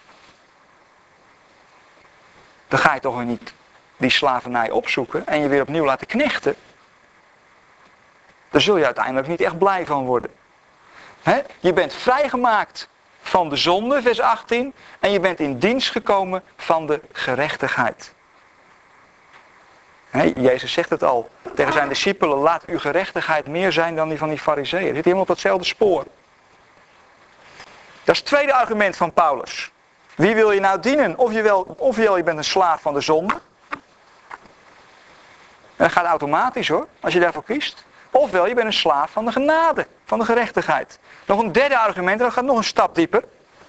Dan ga je toch weer niet die slavernij opzoeken en je weer opnieuw laten knechten. Daar zul je uiteindelijk niet echt blij van worden. Je bent vrijgemaakt van de zonde, vers 18, en je bent in dienst gekomen van de gerechtigheid. Jezus zegt het al tegen zijn discipelen, laat uw gerechtigheid meer zijn dan die van die farizeeën. Zit helemaal op datzelfde spoor. Dat is het tweede argument van Paulus. Wie wil je nou dienen? Ofwel je bent een slaaf van de zonde. En dat gaat automatisch hoor, als je daarvoor kiest. Ofwel je bent een slaaf van de genade, van de gerechtigheid. Nog een derde argument, en dat gaat nog een stap dieper.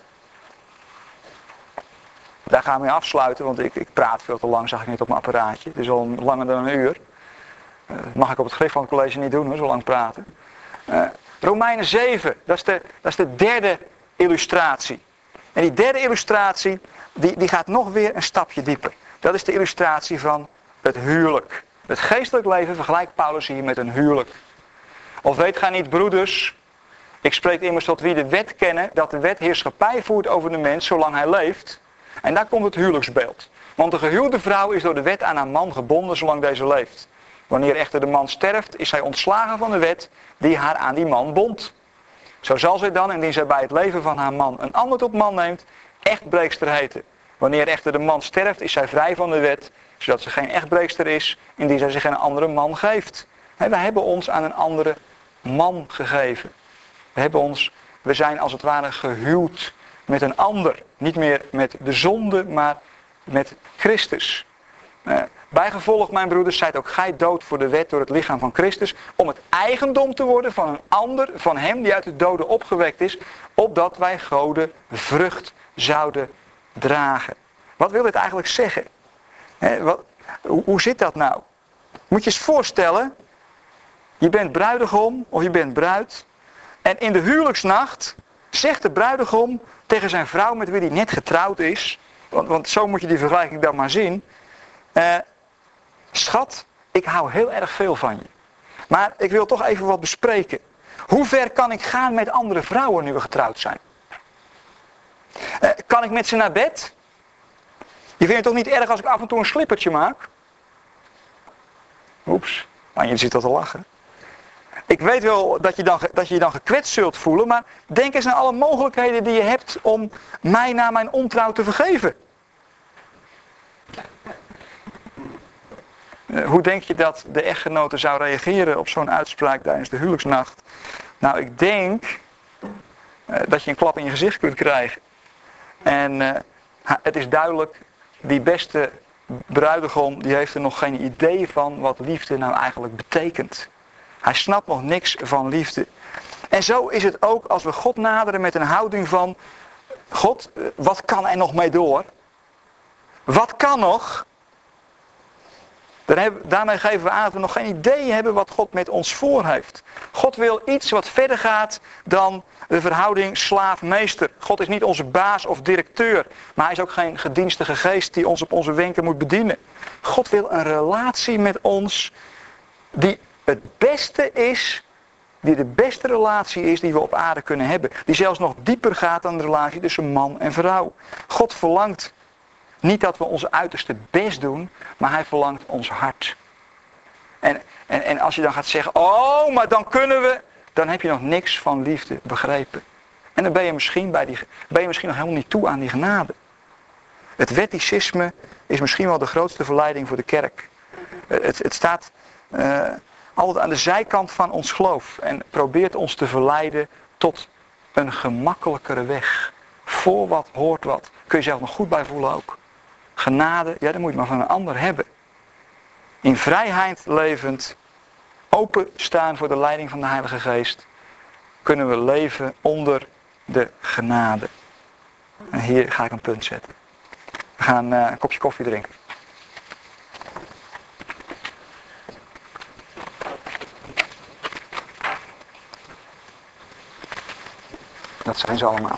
Daar gaan we mee afsluiten, want ik praat veel te lang, zag ik niet op mijn apparaatje. Het is al langer dan een uur. Dat mag ik op het gericht van het college niet doen, hoor, zo lang praten. Romeinen 7, dat is de derde illustratie. En die derde illustratie, die gaat nog weer een stapje dieper. Dat is de illustratie van het huwelijk. Het geestelijk leven vergelijkt Paulus hier met een huwelijk. Of weet gij niet, broeders, ik spreek immers tot wie de wet kennen, dat de wet heerschappij voert over de mens zolang hij leeft. En daar komt het huwelijksbeeld. Want de gehuwde vrouw is door de wet aan haar man gebonden zolang deze leeft. Wanneer echter de man sterft, is zij ontslagen van de wet die haar aan die man bond. Zo zal zij dan, indien zij bij het leven van haar man een ander tot man neemt, echtbreekster heten. Wanneer echter de man sterft, is zij vrij van de wet, zodat ze geen echtbreekster is, indien zij zich aan een andere man geeft. We hebben ons aan een andere man gegeven. We zijn als het ware gehuwd met een ander. Niet meer met de zonde, maar met Christus. Bijgevolg, mijn broeders, zijt ook gij dood voor de wet door het lichaam van Christus, om het eigendom te worden van een ander, van hem die uit de doden opgewekt is, opdat wij Gode vrucht zouden dragen. Wat wil dit eigenlijk zeggen? Hoe zit dat nou? Moet je eens voorstellen, je bent bruidegom of je bent bruid, en in de huwelijksnacht zegt de bruidegom tegen zijn vrouw met wie hij net getrouwd is, want zo moet je die vergelijking dan maar zien. Schat, ik hou heel erg veel van je. Maar ik wil toch even wat bespreken. Hoe ver kan ik gaan met andere vrouwen nu we getrouwd zijn? Kan ik met ze naar bed? Je vindt het toch niet erg als ik af en toe een slippertje maak? Oeps, je zit al te lachen. Ik weet wel dat je je dan gekwetst zult voelen, maar denk eens aan alle mogelijkheden die je hebt om mij na mijn ontrouw te vergeven. Hoe denk je dat de echtgenote zou reageren op zo'n uitspraak tijdens de huwelijksnacht? Nou, ik denk dat je een klap in je gezicht kunt krijgen. En het is duidelijk, die beste bruidegom, die heeft er nog geen idee van wat liefde nou eigenlijk betekent. Hij snapt nog niks van liefde. En zo is het ook als we God naderen met een houding van, God, wat kan er nog mee door? Wat kan nog? Daarmee geven we aan dat we nog geen idee hebben wat God met ons voor heeft. God wil iets wat verder gaat dan de verhouding slaaf-meester. God is niet onze baas of directeur, maar hij is ook geen gedienstige geest die ons op onze wenken moet bedienen. God wil een relatie met ons die het beste is, die de beste relatie is die we op aarde kunnen hebben. Die zelfs nog dieper gaat dan de relatie tussen man en vrouw. God verlangt niet dat we onze uiterste best doen, maar hij verlangt ons hart. En als je dan gaat zeggen, oh, maar dan kunnen we dan heb je nog niks van liefde begrepen. En dan ben je misschien nog helemaal niet toe aan die genade. Het wetticisme is misschien wel de grootste verleiding voor de kerk. Het staat altijd aan de zijkant van ons geloof en probeert ons te verleiden tot een gemakkelijkere weg. Voor wat hoort wat. Kun je zelf nog goed bij voelen ook. Genade, ja, dat moet je maar van een ander hebben. In vrijheid levend, openstaan voor de leiding van de Heilige Geest, kunnen we leven onder de genade. En hier ga ik een punt zetten. We gaan een kopje koffie drinken. Dat zijn ze allemaal.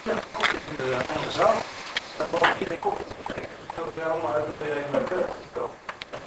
In de zaal, dat mag iedereen koffie drinken. Dat is allemaal uit de